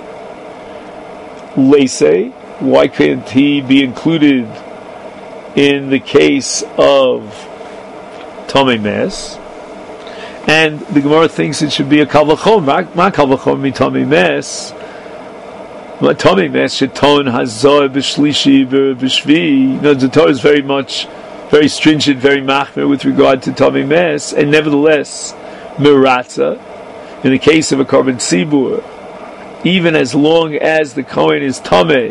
Leisei, why can't he be included in the case of Tomei Mes? And the Gemara thinks it should be a Kal V'chom. Ma Kal V'chom mi Tomei Mes. Tomei Mes sheton hazor b'shlishi b'shvi. No, the Torah is very stringent, very machmer with regard to Tomei Mes, and nevertheless, Miratza. In the case of a korban tzibur, even as long as the Kohen is Tameh,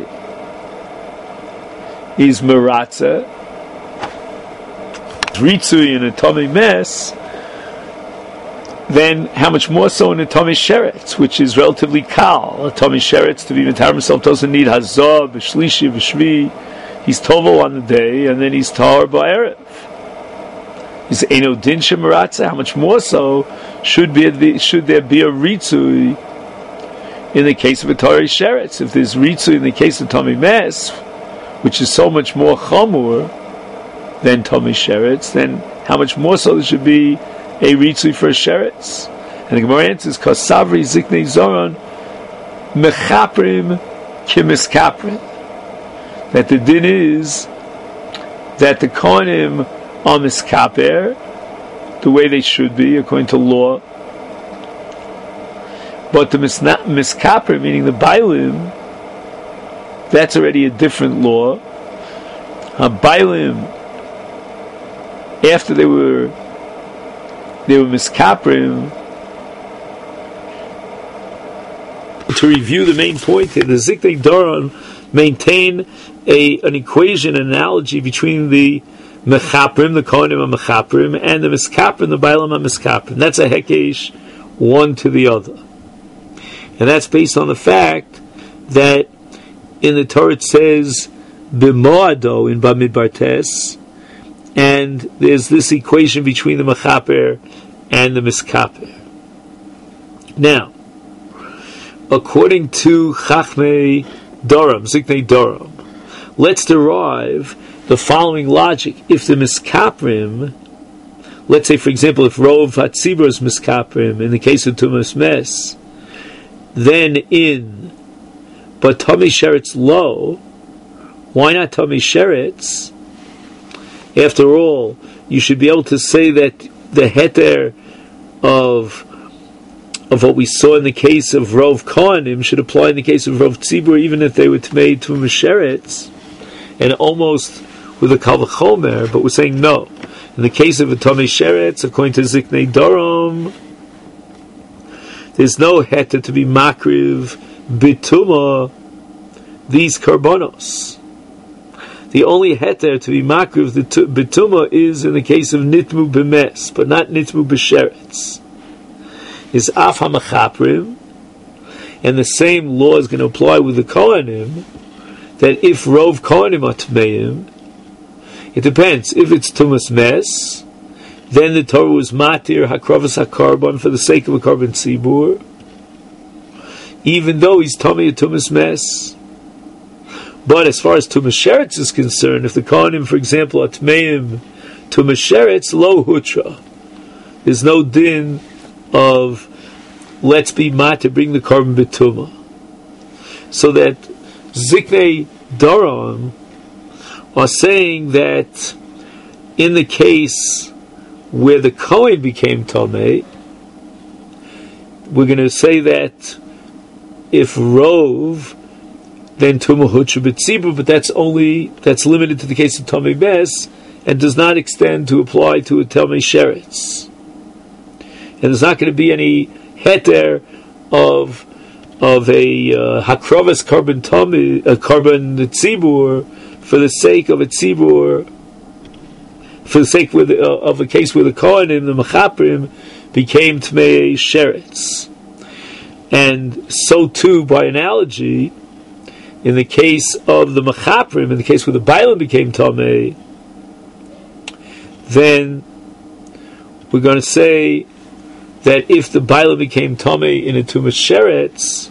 is Miratza. Ritzui in a Tameh Mes, then how much more so in a Tameh Sheretz, which is relatively kal. A Tameh Sheretz, to be Matar himself, doesn't need Hazah, B'Shlishi, B'Shvi. He's Tovo on the day, and then he's Tahor Ba'erev. Is Eino Din Shemiratza? How much more so should there be a Ritzui in the case of a Torah Sheretz? If there's Ritzui in the case of Tameh Mes, which is so much more Chamur than Tameh Sheretz, then how much more so there should be a Ritzui for a Sheretz? And the Gemara answers, Kasavri Ziknei Zoron Mechaprim Kimiskaprim. That the din is that the Kohanim are miskaper the way they should be according to law, but the miskaper, meaning the bailim, that's already a different law. Bailim, after they were miskaprim, to review the main point here, the Ziknei Doron maintain an equation, an analogy between the Mechaprim, the Kohanim are Mechaprim, and the Miskaprim, the Bailam are Miskaprim. That's a Hekesh, one to the other. And that's based on the fact that in the Torah it says, B'moado in Bamidbar Tes, and there's this equation between the Mechaper and the Miskaper. Now, according to Chachmei Doram, Ziknei Doram, let's derive the following logic. If the Miskaprim, let's say for example, if Rov Hatzibur is Miskaprim, in the case of Tumas Mes, then but Tameh Sheretz Lo, why not Tameh Sheretz? After all, you should be able to say that the heter of what we saw in the case of Rov Kohanim should apply in the case of Rov Tzibur, even if they were made to Sheretz, and almost with a Kal V'chomer, but we're saying no. In the case of a Tameh Sheretz, according to Ziknei Dorom, there's no heter to be makriv bituma these karbonos. The only heter to be makriv the bituma is in the case of nitmu b'mes, but not nitmu b'sheretz. Is af hamachaprim, and the same law is going to apply with the Kohanim, that if Rov Kohanim are Tmeim, it depends. If it's Tumas Mes, then the Torah was Matir Hakravas HaKarban for the sake of a Karban Tzibur, even though he's Tomei Tumas Mes. But as far as Tumas Sheretz is concerned, if the Kohanim, for example, are Tmeim Tumas Sheretz, Lo Hutra, there's no din of let's be Matir, bring the Karban B'tuma. So that Ziknei Doron are saying that in the case where the Kohen became Tomei, we're going to say that if Rov, then Tumah Hutra B'tzibur, but that's limited to the case of Tomei Mes, and does not extend to apply to a Tomei Sheretz. And there's not going to be any heter of a hakravas karban tzibur for the sake of a tzibur, for the sake of a case where the Kohanim, the Mechaprim, became Tmei Sheretz. And so too, by analogy, in the case of the Mechaprim, in the case where the Bailam became Tamei, then we're going to say that if the Bailam became Tamei in a Tumas Sheretz,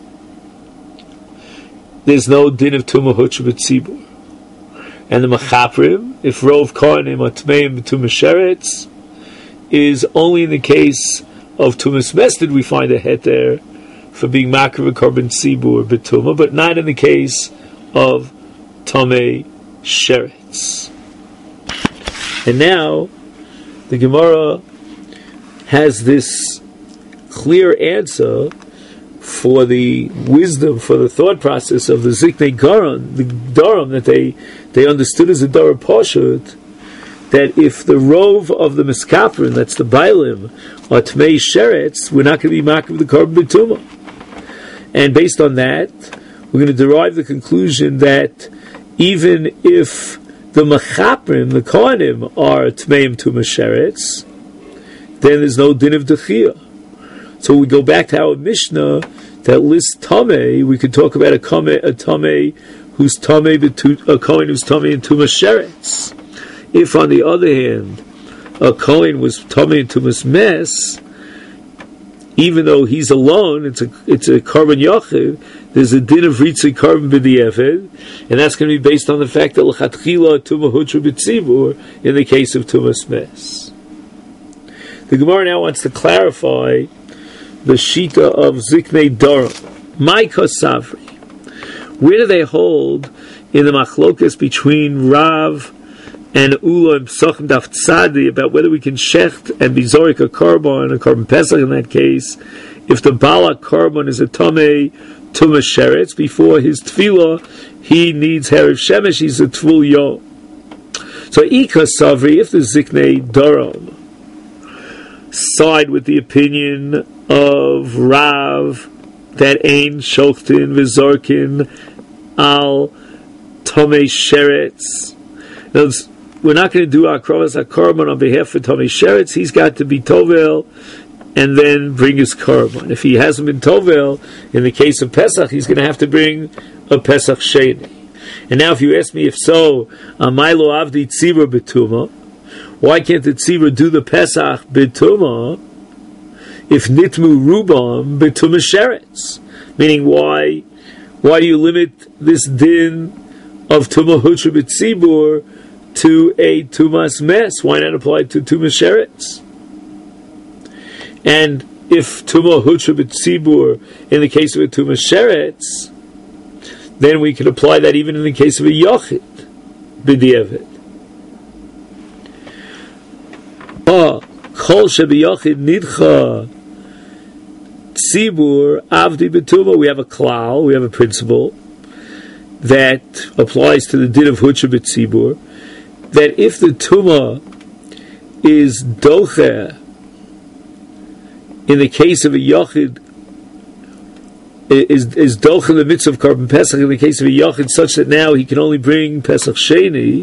there's no din of Tumah Hutra B'tzibur. And the Mechaprim, if Rov Kohanim are Tmeim B'Tumas Sheretz, is only in the case of Tumas Mes did we find a heter for being Makar V'Karban Tzibur B'Tumah, but not in the case of Tamei Sheretz. And now, the Gemara has this clear answer for the wisdom, for the thought process of the Ziknei Doron, the Dorom that they understood as a Dor Pashut, that if the rove of the miskaprim, that's the bailim, are tmei sheretz, we're not going to be makiv the korban b'tumah. And based on that, we're going to derive the conclusion that even if the machaprim, the kohanim, are tmeim tumah sheretz, then there's no din of dechiyah. So we go back to our Mishnah that lists tameh. We could talk about a tameh who's tameh, a kohen who's tameh in tumah sheretz. If, on the other hand, a kohen was tameh in tumas mes, even though he's alone, it's a korban yachid, there's a din of ritzui korban b'di'eved, and that's going to be based on the fact that l'chatchila tumah hutra b'tzibur in the case of tumas mes. The Gemara now wants to clarify the shita of ziknei daram. My kosavri. Where do they hold in the machlokas between Rav and Ula and Psachim Daf Tzadi about whether we can shecht and be zorik a korban pesach in that case, if the bala korban is a tamei tumah sheretz, before his tefillah he needs herav shemesh, he's a tvul yom. So ika savri, if the ziknei daram side with the opinion of Rav that ein shochtin v'zorkin al tamei sheretz. We're not going to do our krovas korban on behalf of tamei sheretz. He's got to be tovel and then bring his korban. If he hasn't been tovel, in the case of Pesach, he's going to have to bring a Pesach sheni. And now, if you ask me if so, Amailo avdi tzibur betuma, why can't the tzibur do the Pesach betuma if nitmu rubam betuma sheretz? Meaning, why do you limit this din of tumah hutra b'tzibur to a tumas mes? Why not apply it to tumas sheretz? And if tumah hutra b'tzibur in the case of a tumas sheretz, then we can apply that even in the case of a yochid b'di'eved. Kol shebiyochid nidcha tzibur avdi b'tumah. We have a klal, we have a principle that applies to the din of hutra b'tzibur, that if the tumah is docher in the case of a yochid, is docher the mitzvah of korban pesach in the case of a yochid, such that now he can only bring pesach sheni,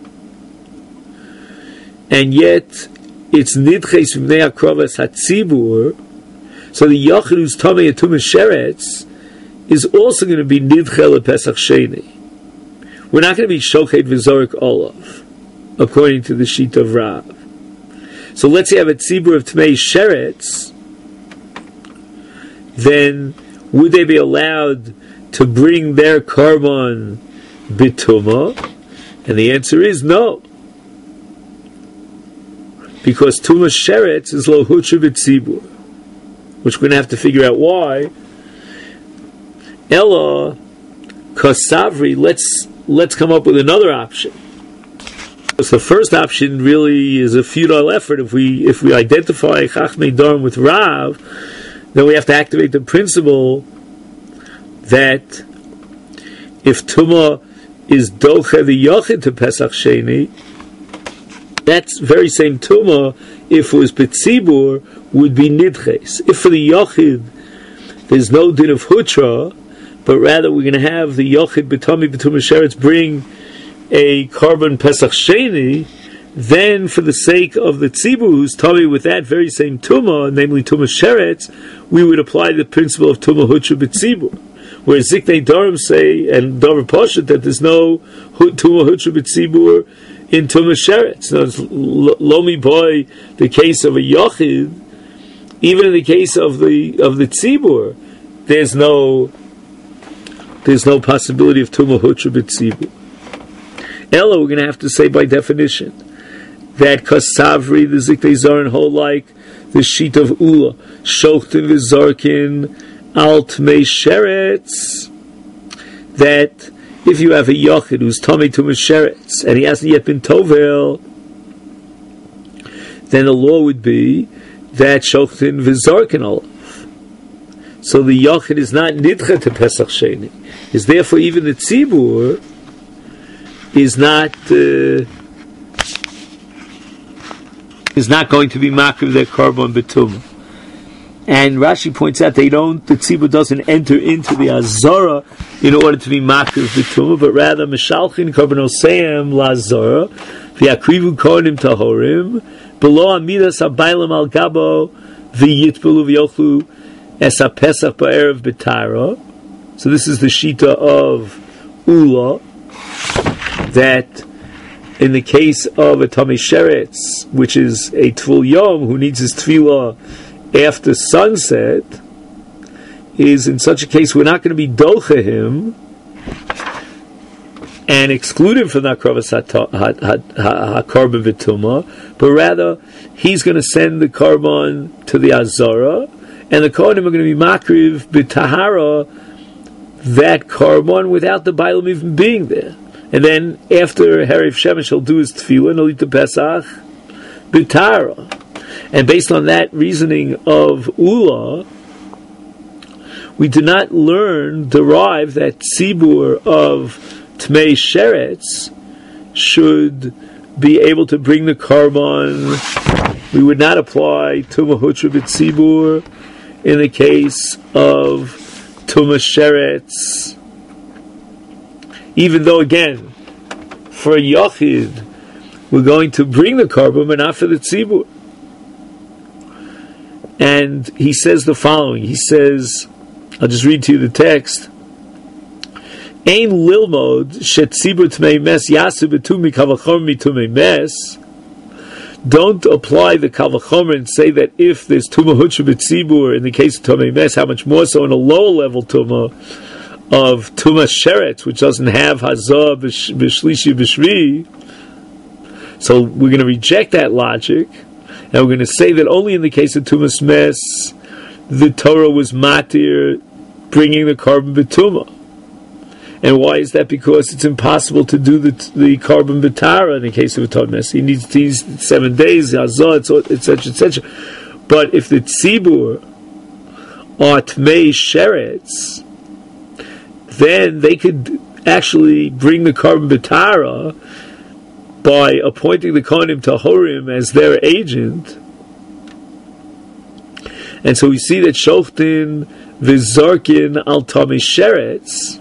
and yet it's nidches v'nei akrovas hatzibur, so the yochid who's tamei a tumah sheretz is also going to be nidchel a pesach sheni. We're not going to be shochet v'zorik olav, according to the sheet of Rav. So let's say I have a tzibur of tamei sheretz, then would they be allowed to bring their korban b'tumah? And the answer is no, because tumah sheretz is lo hutra b'tzibur, which we're going to have to figure out why. Ella kasavri, let's come up with another option. Because the first option really is a futile effort. If we identify chachmei daram with Rav, then we have to activate the principle that if tumah is doche the yochid to pesach sheni, that's very same tumah, if it was b'tzibur, would be nidches. If for the yochid there's no din of hutra, but rather we're going to have the yochid b'tami b'tumah sheretz bring a korban pesach sheni, then for the sake of the tzibur who's tummy with that very same tumah, namely tumah sheretz, we would apply the principle of tumah hutra b'tzibur. Whereas ziknei daram say, and davar poshet, that there's no tumah hutra b'tzibur in tumah sheretz. Now, lomi boy, the case of a yochid, even in the case of the tzibur, there's no possibility of tumah hutra b'tzibur. Ella, we're going to have to say by definition that kasavri, the ziknei zarin, hold like the sheet of Ula, shochtin v'zarkin al tmei sheretz, that if you have a yochid who's tamei tumah sheretz and he hasn't yet been tovel, then the law would be that shochtin v'zarkin olav. So the yochid is not nidcha to pesach sheni. Is therefore even the tzibur is not is not going to be makriv their carbon betumah. And Rashi points out the tzibur doesn't enter into the azara in order to be makriv betumah, but rather mishalchin karbonoseim lazara v'yakrivu kohanim tahorim below amidas habaylam al gabo v'yitbelu v'yochlu es hapesach ba'erev b'tara. So this is the shita of Ula, that in the case of a Tamei Sheretz, which is a Tvul Yom, who needs his Tefillah after sunset, is in such a case we're not going to be docha him and exclude him from the Akravas HaKarban V'tumah, but rather he's going to send the Karban to the Azara, and the Kohanim are going to be Makriv B'Tahara that Karban without the Bailam even being there. And then after Hariv Shemesh, he'll do his Tefillah and he'll eat the Pesach B'Tahara. And based on that reasoning of Ula, we do not derive that Tzibur of Tmei Sheretz should be able to bring the Karban. We would not apply Tumah Hutra B'Tzibur in the case of Tumah Sheretz, even though again, for a Yachid, we're going to bring the Karban, but not for the Tzibur. And he says the following, he says, I'll just read to you the text, Ein lilmod shet tzibur tmei mes yasu betumi kavachom mitumei mes. Don't apply the kavachomer and say that if there's tumah hutra b'tzibur in the case of tumah mes, how much more so in a lower level tumah of tumah sheretz, which doesn't have hazah b'shlishi b'shri. So we're going to reject that logic, and we're going to say that only in the case of tumah mes, the Torah was matir bringing the carbon b'tumah. And why is that? Because it's impossible to do the Karban B'Tara in the case of a Tumah. He needs these 7 days, Hazah, etc., etc. But if the Tzibur are Tmei Sheretz, then they could actually bring the Karban B'Tara by appointing the Kohanim Tahorim as their agent. And so we see that Shoftin V'Zarkin Al Tmei Sheretz,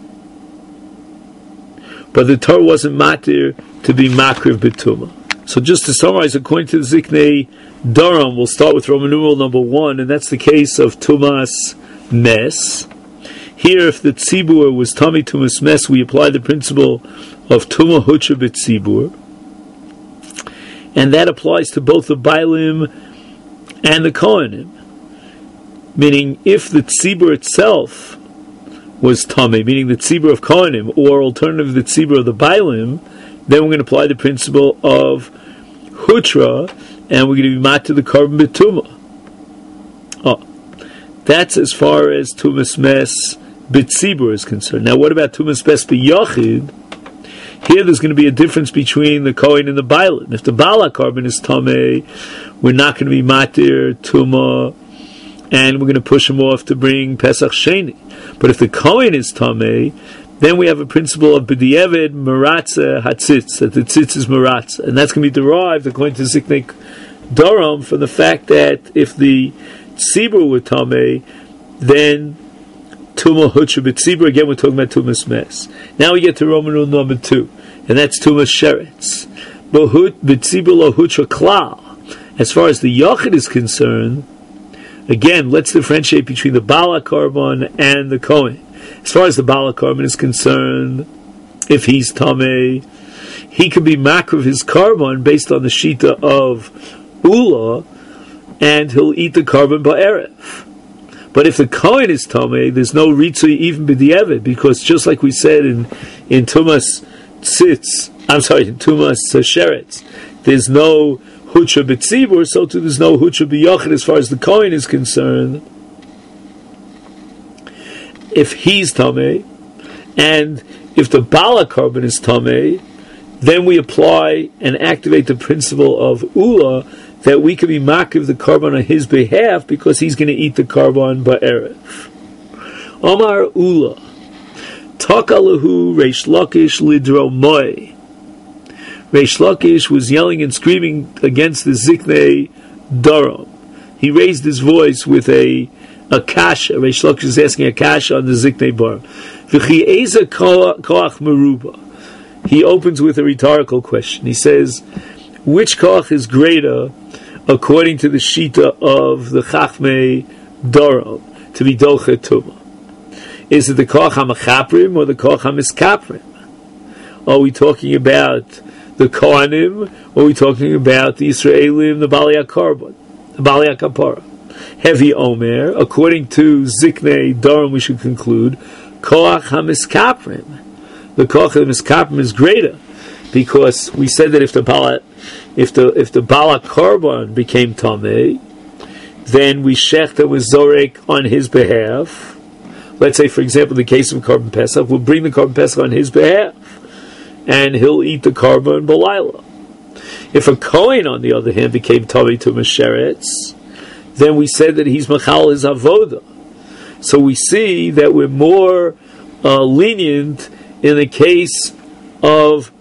but the Torah wasn't matir to be makriv b'tumah. So just to summarize, according to the Ziknei Daram, we'll start with Roman numeral number 1, and that's the case of Tumas Mes. Here, if the Tzibur was Tami Tumas Mes, we apply the principle of Tumah Hutra B'Tzibur, and that applies to both the Bailim and the Kohanim. Meaning, if the Tzibur itself was Tameh, meaning the Tzibur of Kohanim, or alternative the Tzibur of the Bailim, then we're going to apply the principle of Hutra, and we're going to be mat to the Karban B'Tumah. That's as far as Tumas Mes B'Tzibur is concerned. Now what about Tumas Mes B'Yachid? Here there's going to be a difference between the Kohen and the Bailim. If the Bala Karban is Tameh, we're not going to be matir Tumah, and we're going to push him off to bring Pesach Sheni. But if the Kohen is Tameh, then we have a principle of B'di'evid Maratza Hatzitz, that the Tzitz is Maratza. And that's going to be derived, according to Ziknei Daram, from the fact that if the Tzibur were Tameh, then Tumah Hutra B'Tzibur, again we're talking about Tumas Mes. Now we get to Roman rule number 2, and that's Tumas Sheretz. B'Tzibur lo Hutra Klal. As far as the Yachid is concerned, again, let's differentiate between the Bala Karban and the Kohen. As far as the Bala Karban is concerned, if he's Tameh, he can be makriv his Karban based on the Shita of Ula, and he'll eat the Karban Ba'erev. But if the Kohen is Tameh, there's no Ritzui even B'di'evid, because just like we said in Tumas Sheretz, there's no Hutra B'Tzibur, so too there's no Hutra B'Yachid as far as the Kohen is concerned. If he's Tameh, and if the Bala Karban is Tameh, then we apply and activate the principle of Ula, that we can be makiv the Karban on his behalf, because he's going to eat the Karban Ba'erev. Omar Ula, Takalahu Reish Lakish Lidro Moy. Reish Lakish was yelling and screaming against the Ziknei Daram. He raised his voice with a kasha. Reish Lakish is asking a kasha on the Ziknei Daram. V'chi eza koach meruba. He opens with a rhetorical question. He says, which koach is greater according to the shita of the Chachmei Daram to be doche tumah? Is it the koach hamachaprim or the koach hamiskaprim? Are we talking about the Kohanim, or are we talking about the Israelim, the Balei HaKarbon, the Balei HaKapara? Heavy Omer, according to Ziknei Daram, we should conclude, Koach HaMiskaprim. The Koach HaMiskaprim is greater, because we said that if the Balei HaKarbon became Tameh, then we shechta with Zorek on his behalf. Let's say, for example, in the case of Korban Pesach, we'll bring the Korban Pesach on his behalf, and he'll eat the Korban B'layla. If a Kohen, on the other hand, became Tamei Tumas Sheretz, then we said that he's Machal his Avoda. So we see that we're more lenient in the case of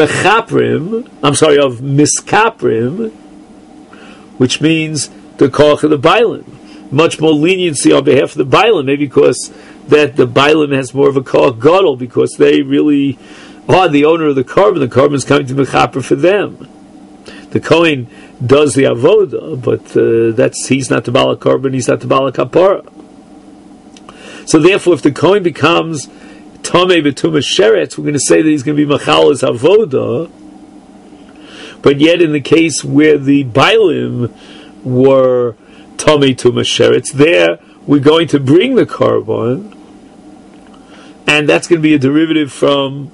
of Miskaprim, which means the Koach of the Bailim. Much more leniency on behalf of the Bailim, maybe because that the Bailim has more of a Koach Gadol, because they really are the owner of the Korban is coming to Mechaper for them. The Kohen does the Avoda, but he's not the Baal HaKorban, he's not the Baal HaKapara. So therefore, if the Kohen becomes Tamei B'Tumas Sheretz, we're going to say that he's going to be Machal as Avoda, but yet in the case where the Bailim were Tamei Tumas Sheretz, there we're going to bring the Korban, and that's going to be a derivative from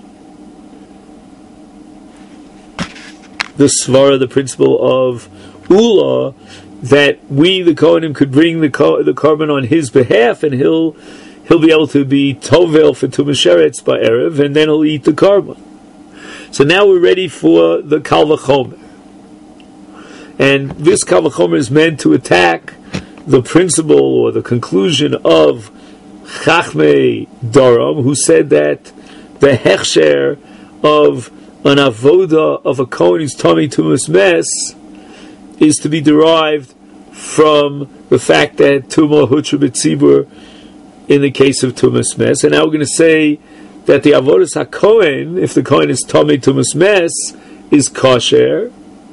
the Svara, the principle of Ula, that we, the Kohanim, could bring the Korban on his behalf, and he'll be able to be Tovel for Tumas Sheretz by Erev, and then he'll eat the Korban. So now we're ready for the Kal V'chomer. And this Kal V'chomer is meant to attack the principle or the conclusion of Chachmei Daram, who said that the Hechsher of an avoda of a Kohen who's Tamei Tumas Mes is to be derived from the fact that Tumah Hutra B'tzibur in the case of Tumas Mes. And now we're going to say that the avodas HaKohen, if the Kohen is Tamei Tumas Mes, is kosher.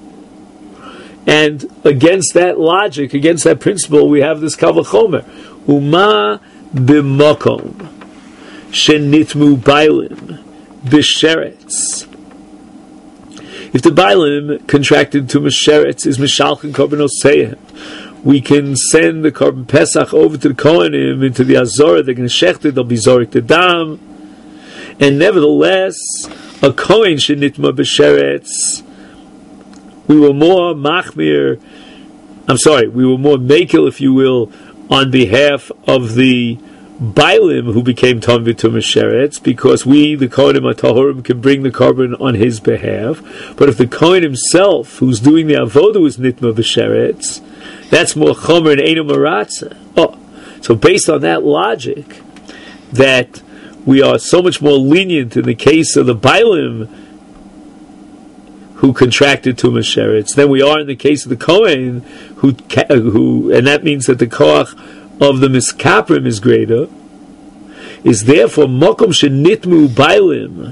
And against that logic, against that principle, we have this Kal V'chomer. Uma b'makom shenitmu bailim b'sheretz. If the Bailim contracted to Sheretz is Mishalchin Korban Oseihem, we can send the Korban Pesach over to the Kohanim into the Azorah. They're going to shecht it. They'll be Zorik the Dam, and nevertheless, a Kohen shenitma b'Sheretz. We were more machmir. We were more makil, if you will, on behalf of the Bailim who became Tamei Tumas Sheretz, because we, the Kohanim HaTahorim, can bring the Korban on his behalf. But if the Kohen himself, who's doing the Avodah, was Nitma B'Sheretz, that's more Chomer and Eino Maratza. So based on that logic, that we are so much more lenient in the case of the Bailim who contracted Tumas Sheretz than we are in the case of the Kohen who, and that means that the Koach of the Miskaprim is greater, is therefore Mokom Shenitmu Bailim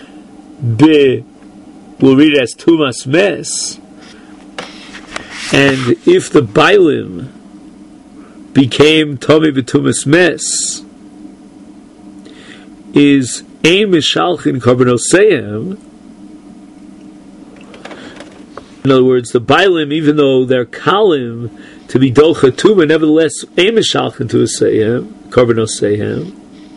we'll read it as Tumas Mes, and if the Bailim became Tamei B'Tumas Mes, is Ein Mishalchin Korban Oseihem. In other words, the Bailim, even though they're Kalim to be Docha Tuma, nevertheless, Ein Mishalchin to Oseihem, Korban Oseihem,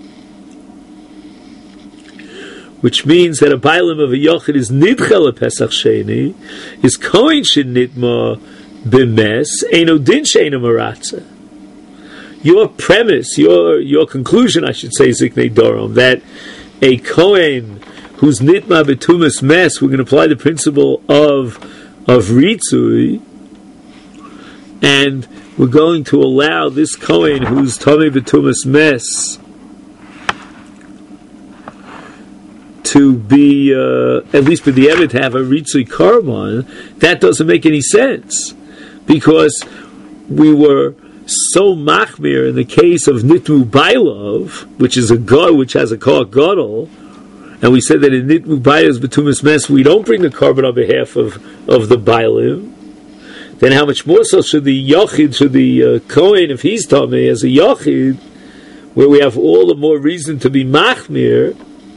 which means that a Bailim of a Yochid is Nidchel Pesach Sheni, is Kohen Shin Nitma B'Mes, Eino Din She'eino Maratza. Your premise, your conclusion, I should say, Ziknei Daram, that a Kohen who's Nitma B'Tumas Mes, we're going to apply the principle of Ritzui, and we're going to allow this Kohen who's Tamei B'Tumas Mes to be, at least for the Eved to have a Ritzui Karban, that doesn't make any sense. Because we were so machmir in the case of Nitmu Bailov, which is a god, which has a Koach Gadol, and we said that in Nitmu Bailov's Betumas Mes, we don't bring the Karban on behalf of the Bailim. Then how much more so should the Yochid, should the Kohen, if he's Tameh, as a Yochid, where we have all the more reason to be machmir,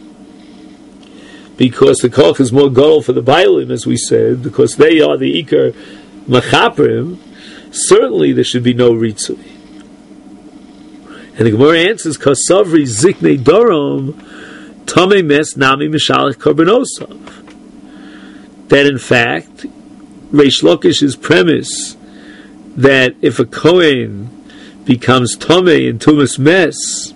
because the Koch is more Gadol for the Bailim, as we said, because they are the Iker Machaprim, certainly there should be no Ritzui. And the Gemara answers, Kasavri Ziknei Dorom, Tameh Mes Nami Mishalech Karbanosov. That in fact, Reish Lakish's premise that if a Kohen becomes Tameh in Tumas Mes,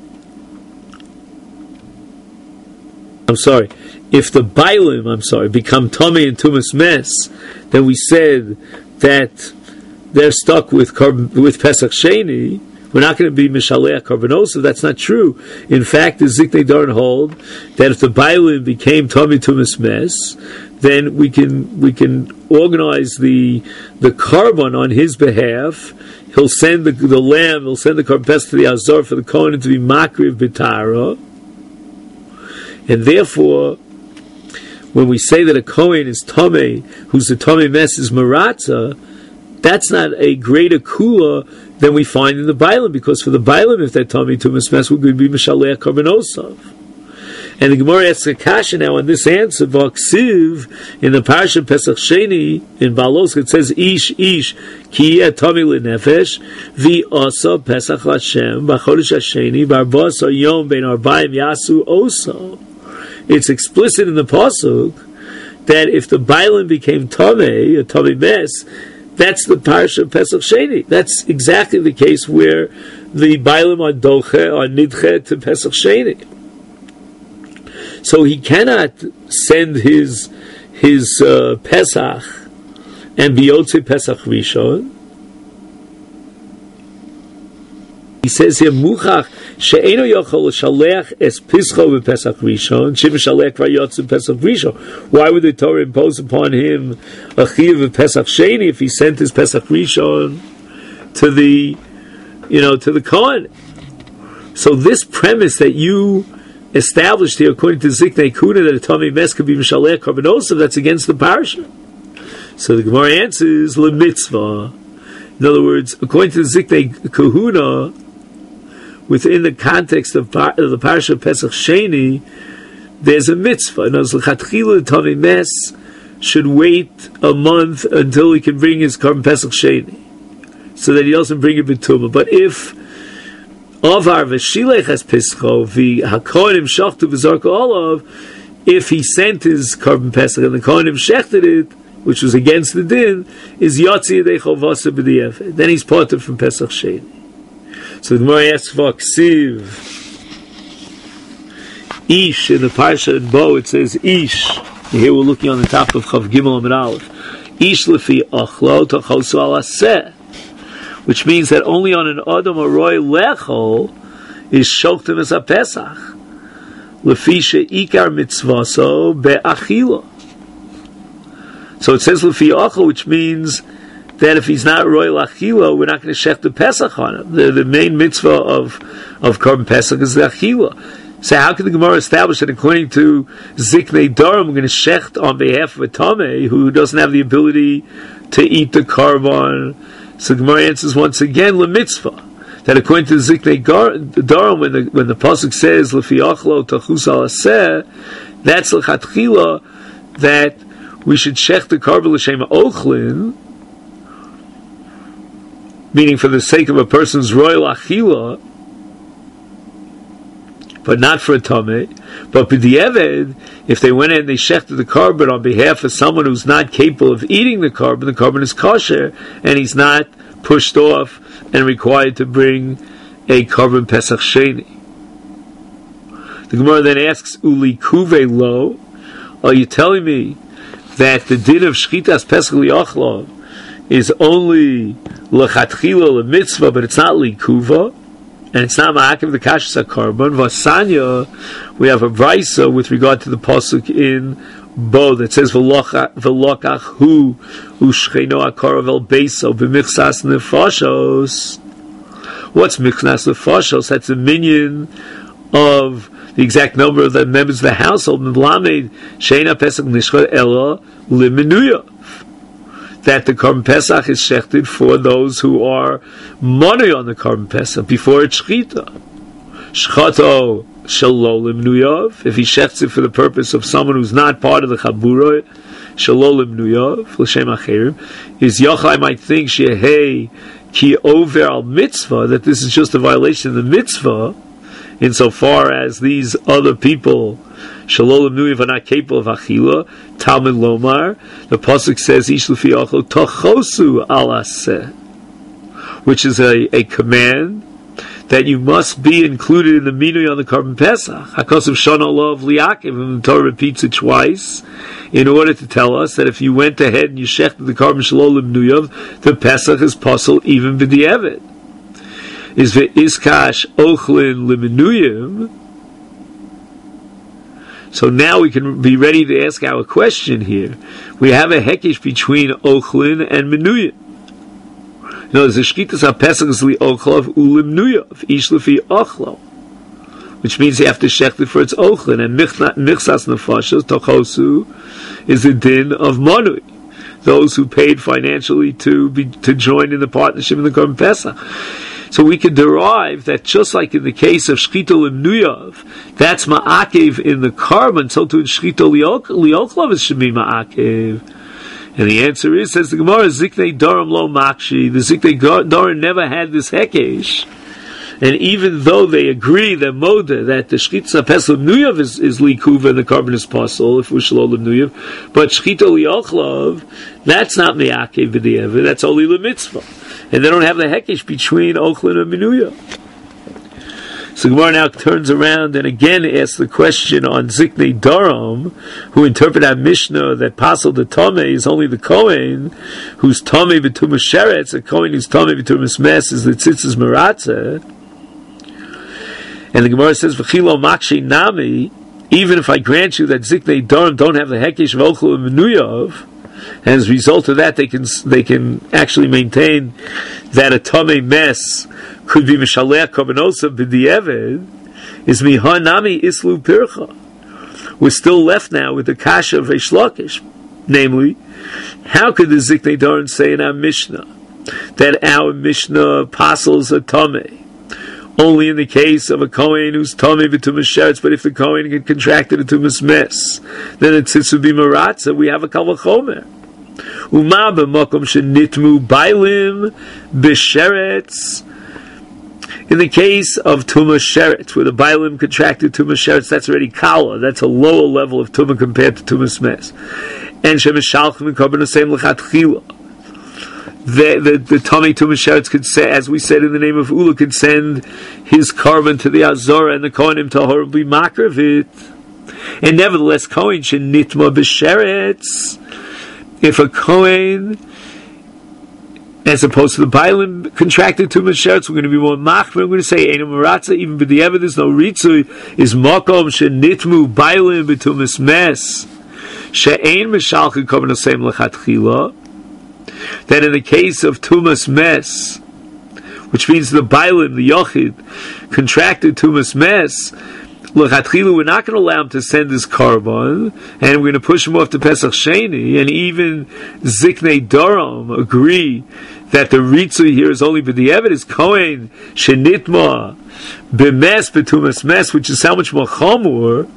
if the Bailim, become Tameh in Tumas Mes, then we said that they're stuck with Pesach Sheni. We're not going to be Mishalech Karbanosov. That's not true. In fact, the Ziknei Doron hold that if the Bailim became Tameh Tumas Mes, then we can organize the Karban on his behalf. He'll send the lamb, he'll send the Karban Pesach to the Azor for the Kohen to be Makriv B'Tara. And therefore, when we say that a Kohen is Tameh, who's the Tameh Mes is Maratza, that's not a greater kula than we find in the Bailim, because for the Bailim, if they're Tameh Tumas Mes, we're going to be Mishalech Karbanosov. And the Gemara asks a kasha now on this answer, Vaksiv, in the Parsha Pesach Sheni, in Balos, it says, Ish, Ki Tameh L'Nefesh, Vi Osa Pesach L'Hashem, B'Chodesh HaSheni, B'Arbasa Yom Ben Arbaim Yasu Osa. It's explicit in the Pasuk that if the Bailim became Tameh, a Tameh Mes, that's the Parsha Pesach Sheni. That's exactly the case where the Bailim are Doche, are Nidche to Pesach Sheni. So he cannot send his Pesach and be Yotze Pesach Rishon. He says here, Muchach she'eno yochol l'shalech es pischo v'Pesach Rishon, she'mishalech v'yotze Pesach Rishon. Why would the Torah impose upon him a chiyuv of Pesach Sheni if he sent his Pesach Rishon to the Kohen? So this premise that you established here, according to Ziknei Kuna, that a Tameh Mes could be Mishalech Karbanosov, that's against the parsha. So the Gemara answers lemitzvah. In other words, according to Ziknei Kahuna, within the context of the parsha Pesach Sheni, there's a mitzvah. In other words, l'chatchila the Tameh Mes should wait a month until he can bring his Karban Pesach Sheni, so that he doesn't bring it b'tumah. But if Avar v'shilech has pischo v'hakonim shachtu v'zarko olav, if he sent his Karban Pesach and the Kohanim shechted it, which was against the din, is yotzi yedei chovasa b'di'efed. Then he's parted from Pesach Sheni. So the Gemara asks for Ksiv. Ish, in the Parsha in Bo, it says Ish. Here we're looking on the top of Chav Gimel Amid Aleph. Ish lefi achlo tachosu al aseh. Which means that only on an Adam Aroi Lechol is Shoktim as a Pesach. Lefi she'ikar mitzvaso be'achila. So it says Lefi Achel, which means that if he's not Royal Achila, we're not going to shech the Pesach on him. The main mitzvah of Karban Pesach is the Achila. So how can the Gemara establish that according to Ziknei Dorom, we're going to shecht on behalf of a Tameh who doesn't have the ability to eat the Karban? So the Gemara answers once again, lemitzvah, that according to Ziknei Dorom, when the pasuk says Lefi Achlo Tachus al Aseh, that's l'chatchila that we should shech the Karban l'shem ochlin, meaning for the sake of a person's royal achila, but not for a tameh. But b'di'eved, if they went in and they shechted the Karban on behalf of someone who's not capable of eating the Karban is kosher, and he's not pushed off and required to bring a Karban Pesach Sheni. The Gemara then asks, Uli kuve lo, are you telling me that the din of Shchitas Pesach Li'achlav is only l'chatchila l'mitzvah, but it's not likuva? and it's not ma'akev the kashas hakarban. Vasanya, we have a brisa with regard to the pasuk in Bo that says v'lokach hu u'shcheno akarav el beiso b'michsas nefashos. What's michsas nefashos? That's a minion of the exact number of the members of the household. Melamed sheina pesach nishcha ela liminuyav. That the Korban Pesach is shechted for those who are money on the Korban Pesach before it's shchita. Shchato shalolim nuyav. If he shechts it for the purpose of someone who's not part of the Chabura, shalolim nuyav l'shem acherim, is yochai might think shehei ki over al mitzvah, that this is just a violation of the mitzvah, insofar as these other people Shalom nuyav are not capable of achila. Talmud lomar, the pasuk says ish lefi achlo tochosu al aseh, which is a command that you must be included in the minui on the Korban Pesach. Hakos of Shana Lov Liakiv, and the Torah repeats it twice in order to tell us that if you went ahead and you shechted the Korban Shalom nuyav, the Pesach is possible even b'di'evet. Is ve'izkash ochlin liminuyim. So now we can be ready to ask our question here. We have a hekesh between ochlin and menuyim. No, the shkitas ha-pesach is li-ochlav u'limnuyav, ish lefi ochlo, which means you have to shecht it for its ochlin, and michsas nefashos, tochosu, is the din of monui, those who paid financially to join in the partnership in the Korban Pesach. So we can derive that just like in the case of Shchita Limnuyav, that's Ma'akev in the Korban, so too in Shchita Liochlav it should be Ma'akev. And the answer is, says the Gemara, Ziknei Dorim Lo Makshi. The Ziknei Dorim never had this Hekesh. And even though they agree that that the Shchita Pesach Limnuyav is Likuva and the Korban is Pasul, if we're Shalom Limnuyav, but Shchita Liochlav, that's not Ma'akev B'di'evet, that's only the mitzvah. And they don't have the hekesh between Ochlin and Menuya. So Gemara now turns around and again asks the question on Ziknei Dorim, who interpret our Mishnah that Pasal the Tomei is only the Kohen, whose Tomei B'tumas Sheretz, a Kohen whose Tomei B'tumas Mes is the Tzitzis Meratzeh. And the Gemara says, V'chilo Makshi Nami, even if I grant you that Ziknei Dorim don't have the hekesh of Ochlin and Menuyav, and as a result of that, they can actually maintain that a tamei mes could be mishalech korbanos b'di'eved. Is mihanami islu pircha. We're still left now with the kasha of Reish Lakish, namely, how could the Ziknei Dorim say in our Mishnah that our Mishnah apostles are tamei only in the case of a Kohen who's tamei b'tumas sheretz, but if the Kohen had contracted a tumas mes, then it would be maratza. We have a kal v'chomer. Uma b'makom shenitmu bailim b'sheretz. In the case of tumas sheretz, where the bailim contracted tumas sheretz, that's already kala. That's a lower level of tumah compared to tumas mes. And shemishalchim korbanosem l'chatchila. The Tomei Tumas Sheretz could say, as we said in the name of Ula, could send his carbon to the Azorah and the Kohanim to horribly makravit. And nevertheless, Kohen should nitma b'sheretz. If a Kohen, as opposed to the Bailim, contracted Tumas Sheretz, we're going to be more machmer. We're going to say, Eino Maratza, even b'di'evet, there's no ritzui, is makom shenitmu Bailim b'tumas mes, she'ein mishalchim korbanosem l'chatchila. That in the case of Tumas Mes, which means the Bailim, the Yochid, contracted Tumas Mes, l'chatchila, we're not going to allow him to send his carbon, and we're going to push him off to Pesach Sheni, and even Ziknei Dorim agree that the Ritzui here is only b'di'evet, is Kohen Shenitma b'mes b'tumas Mes, which is how much more chamur,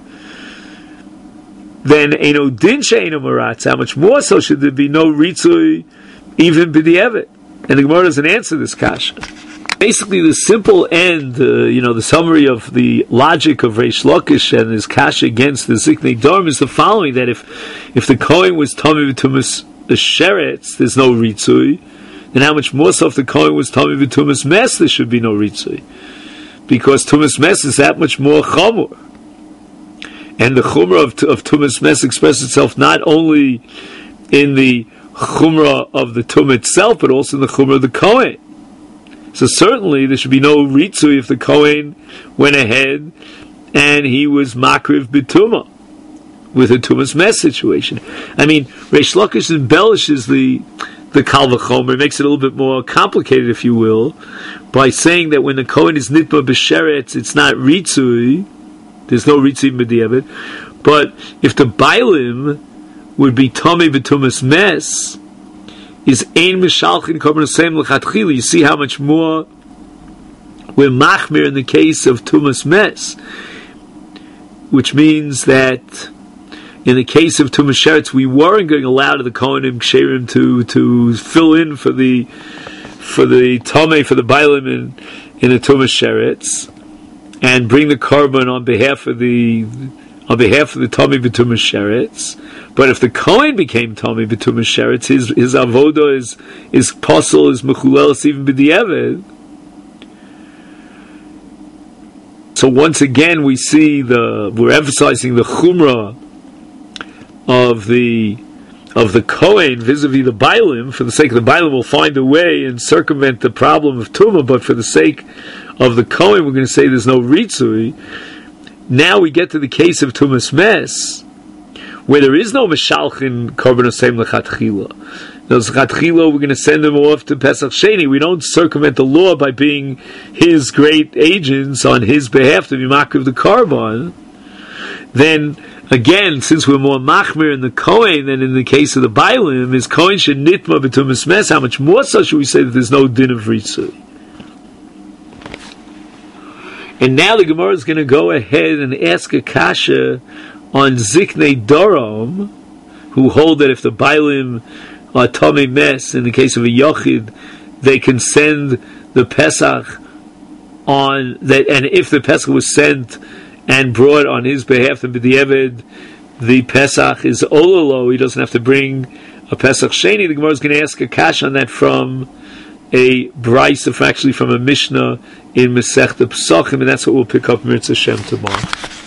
then Eino Din She'eino Maratz, how much more so should there be no Ritzui even b'di'evet? And the Gemara doesn't answer this kasha. Basically, the simple end, the summary of the logic of Reish Lakish and his kasha against the Ziknei Dorim is the following: that if the Kohen was Tomei B'tumas Sheretz, there's no Ritzui, then how much more so if the Kohen was Tomei B'tumas Mes, there should be no Ritzui, because Tumas Mes is that much more chamur. And the chumrah of Tumas Mes expresses itself not only in the chumrah of the tum itself, but also in the chumrah of the Kohen. So certainly there should be no ritzui if the Kohen went ahead and he was makriv b'tumah with a tumas mess situation. I mean, Reish Lakish embellishes the Kal V'chomer, makes it a little bit more complicated, if you will, by saying that when the Kohen is nitma b'sheretz, it's not ritzui, there's no ritzui b'diavad, but if the Bailim would be Tomei b'tumas mess, is ein mishalchin korban hasem l'chatchila. You see how much more we're machmir in the case of tumas mess, which means that in the case of tumas sheretz, we weren't going to allow the Kohanim ksherim to fill in for the tomei, for the bailim in the tumas sheretz, and bring the korban on behalf of the tomei b'tumas sheretz. But if the Kohen became tomei b'tumas sheretz, his avoda is possible, is mechulelas even b'diavad. So once again, we're emphasizing the chumrah of the Kohen vis-a-vis the Bailim. For the sake of the Bailim, we'll find a way and circumvent the problem of Tumah, but for the sake of the Kohen, we're going to say there's no ritzui. Now we get to the case of Tumas Mes, where there is no Meshalchin Korban Hasem L'Chatchila. L'Chatchila, we're going to send him off to Pesach Sheni. We don't circumvent the law by being his great agents on his behalf to be makriv the Korban. Then, again, since we're more machmir in the Kohen than in the case of the Bailim, is Kohen should nitma b'tumas mes, how much more so should we say that there's no din of ritzui? And now the Gemara is going to go ahead and ask a kasha on Ziknei Dorom, who hold that if the Bailim are Tomei Mes, in the case of a Yochid, they can send the Pesach on that, and if the Pesach was sent and brought on his behalf, then b'diavad the Pesach is ololo, he doesn't have to bring a Pesach Sheni. The Gemara is going to ask a kash on that from a brisa, actually from a Mishnah in Masechta Pesachim, and that's what we'll pick up Mirz Hashem tomorrow.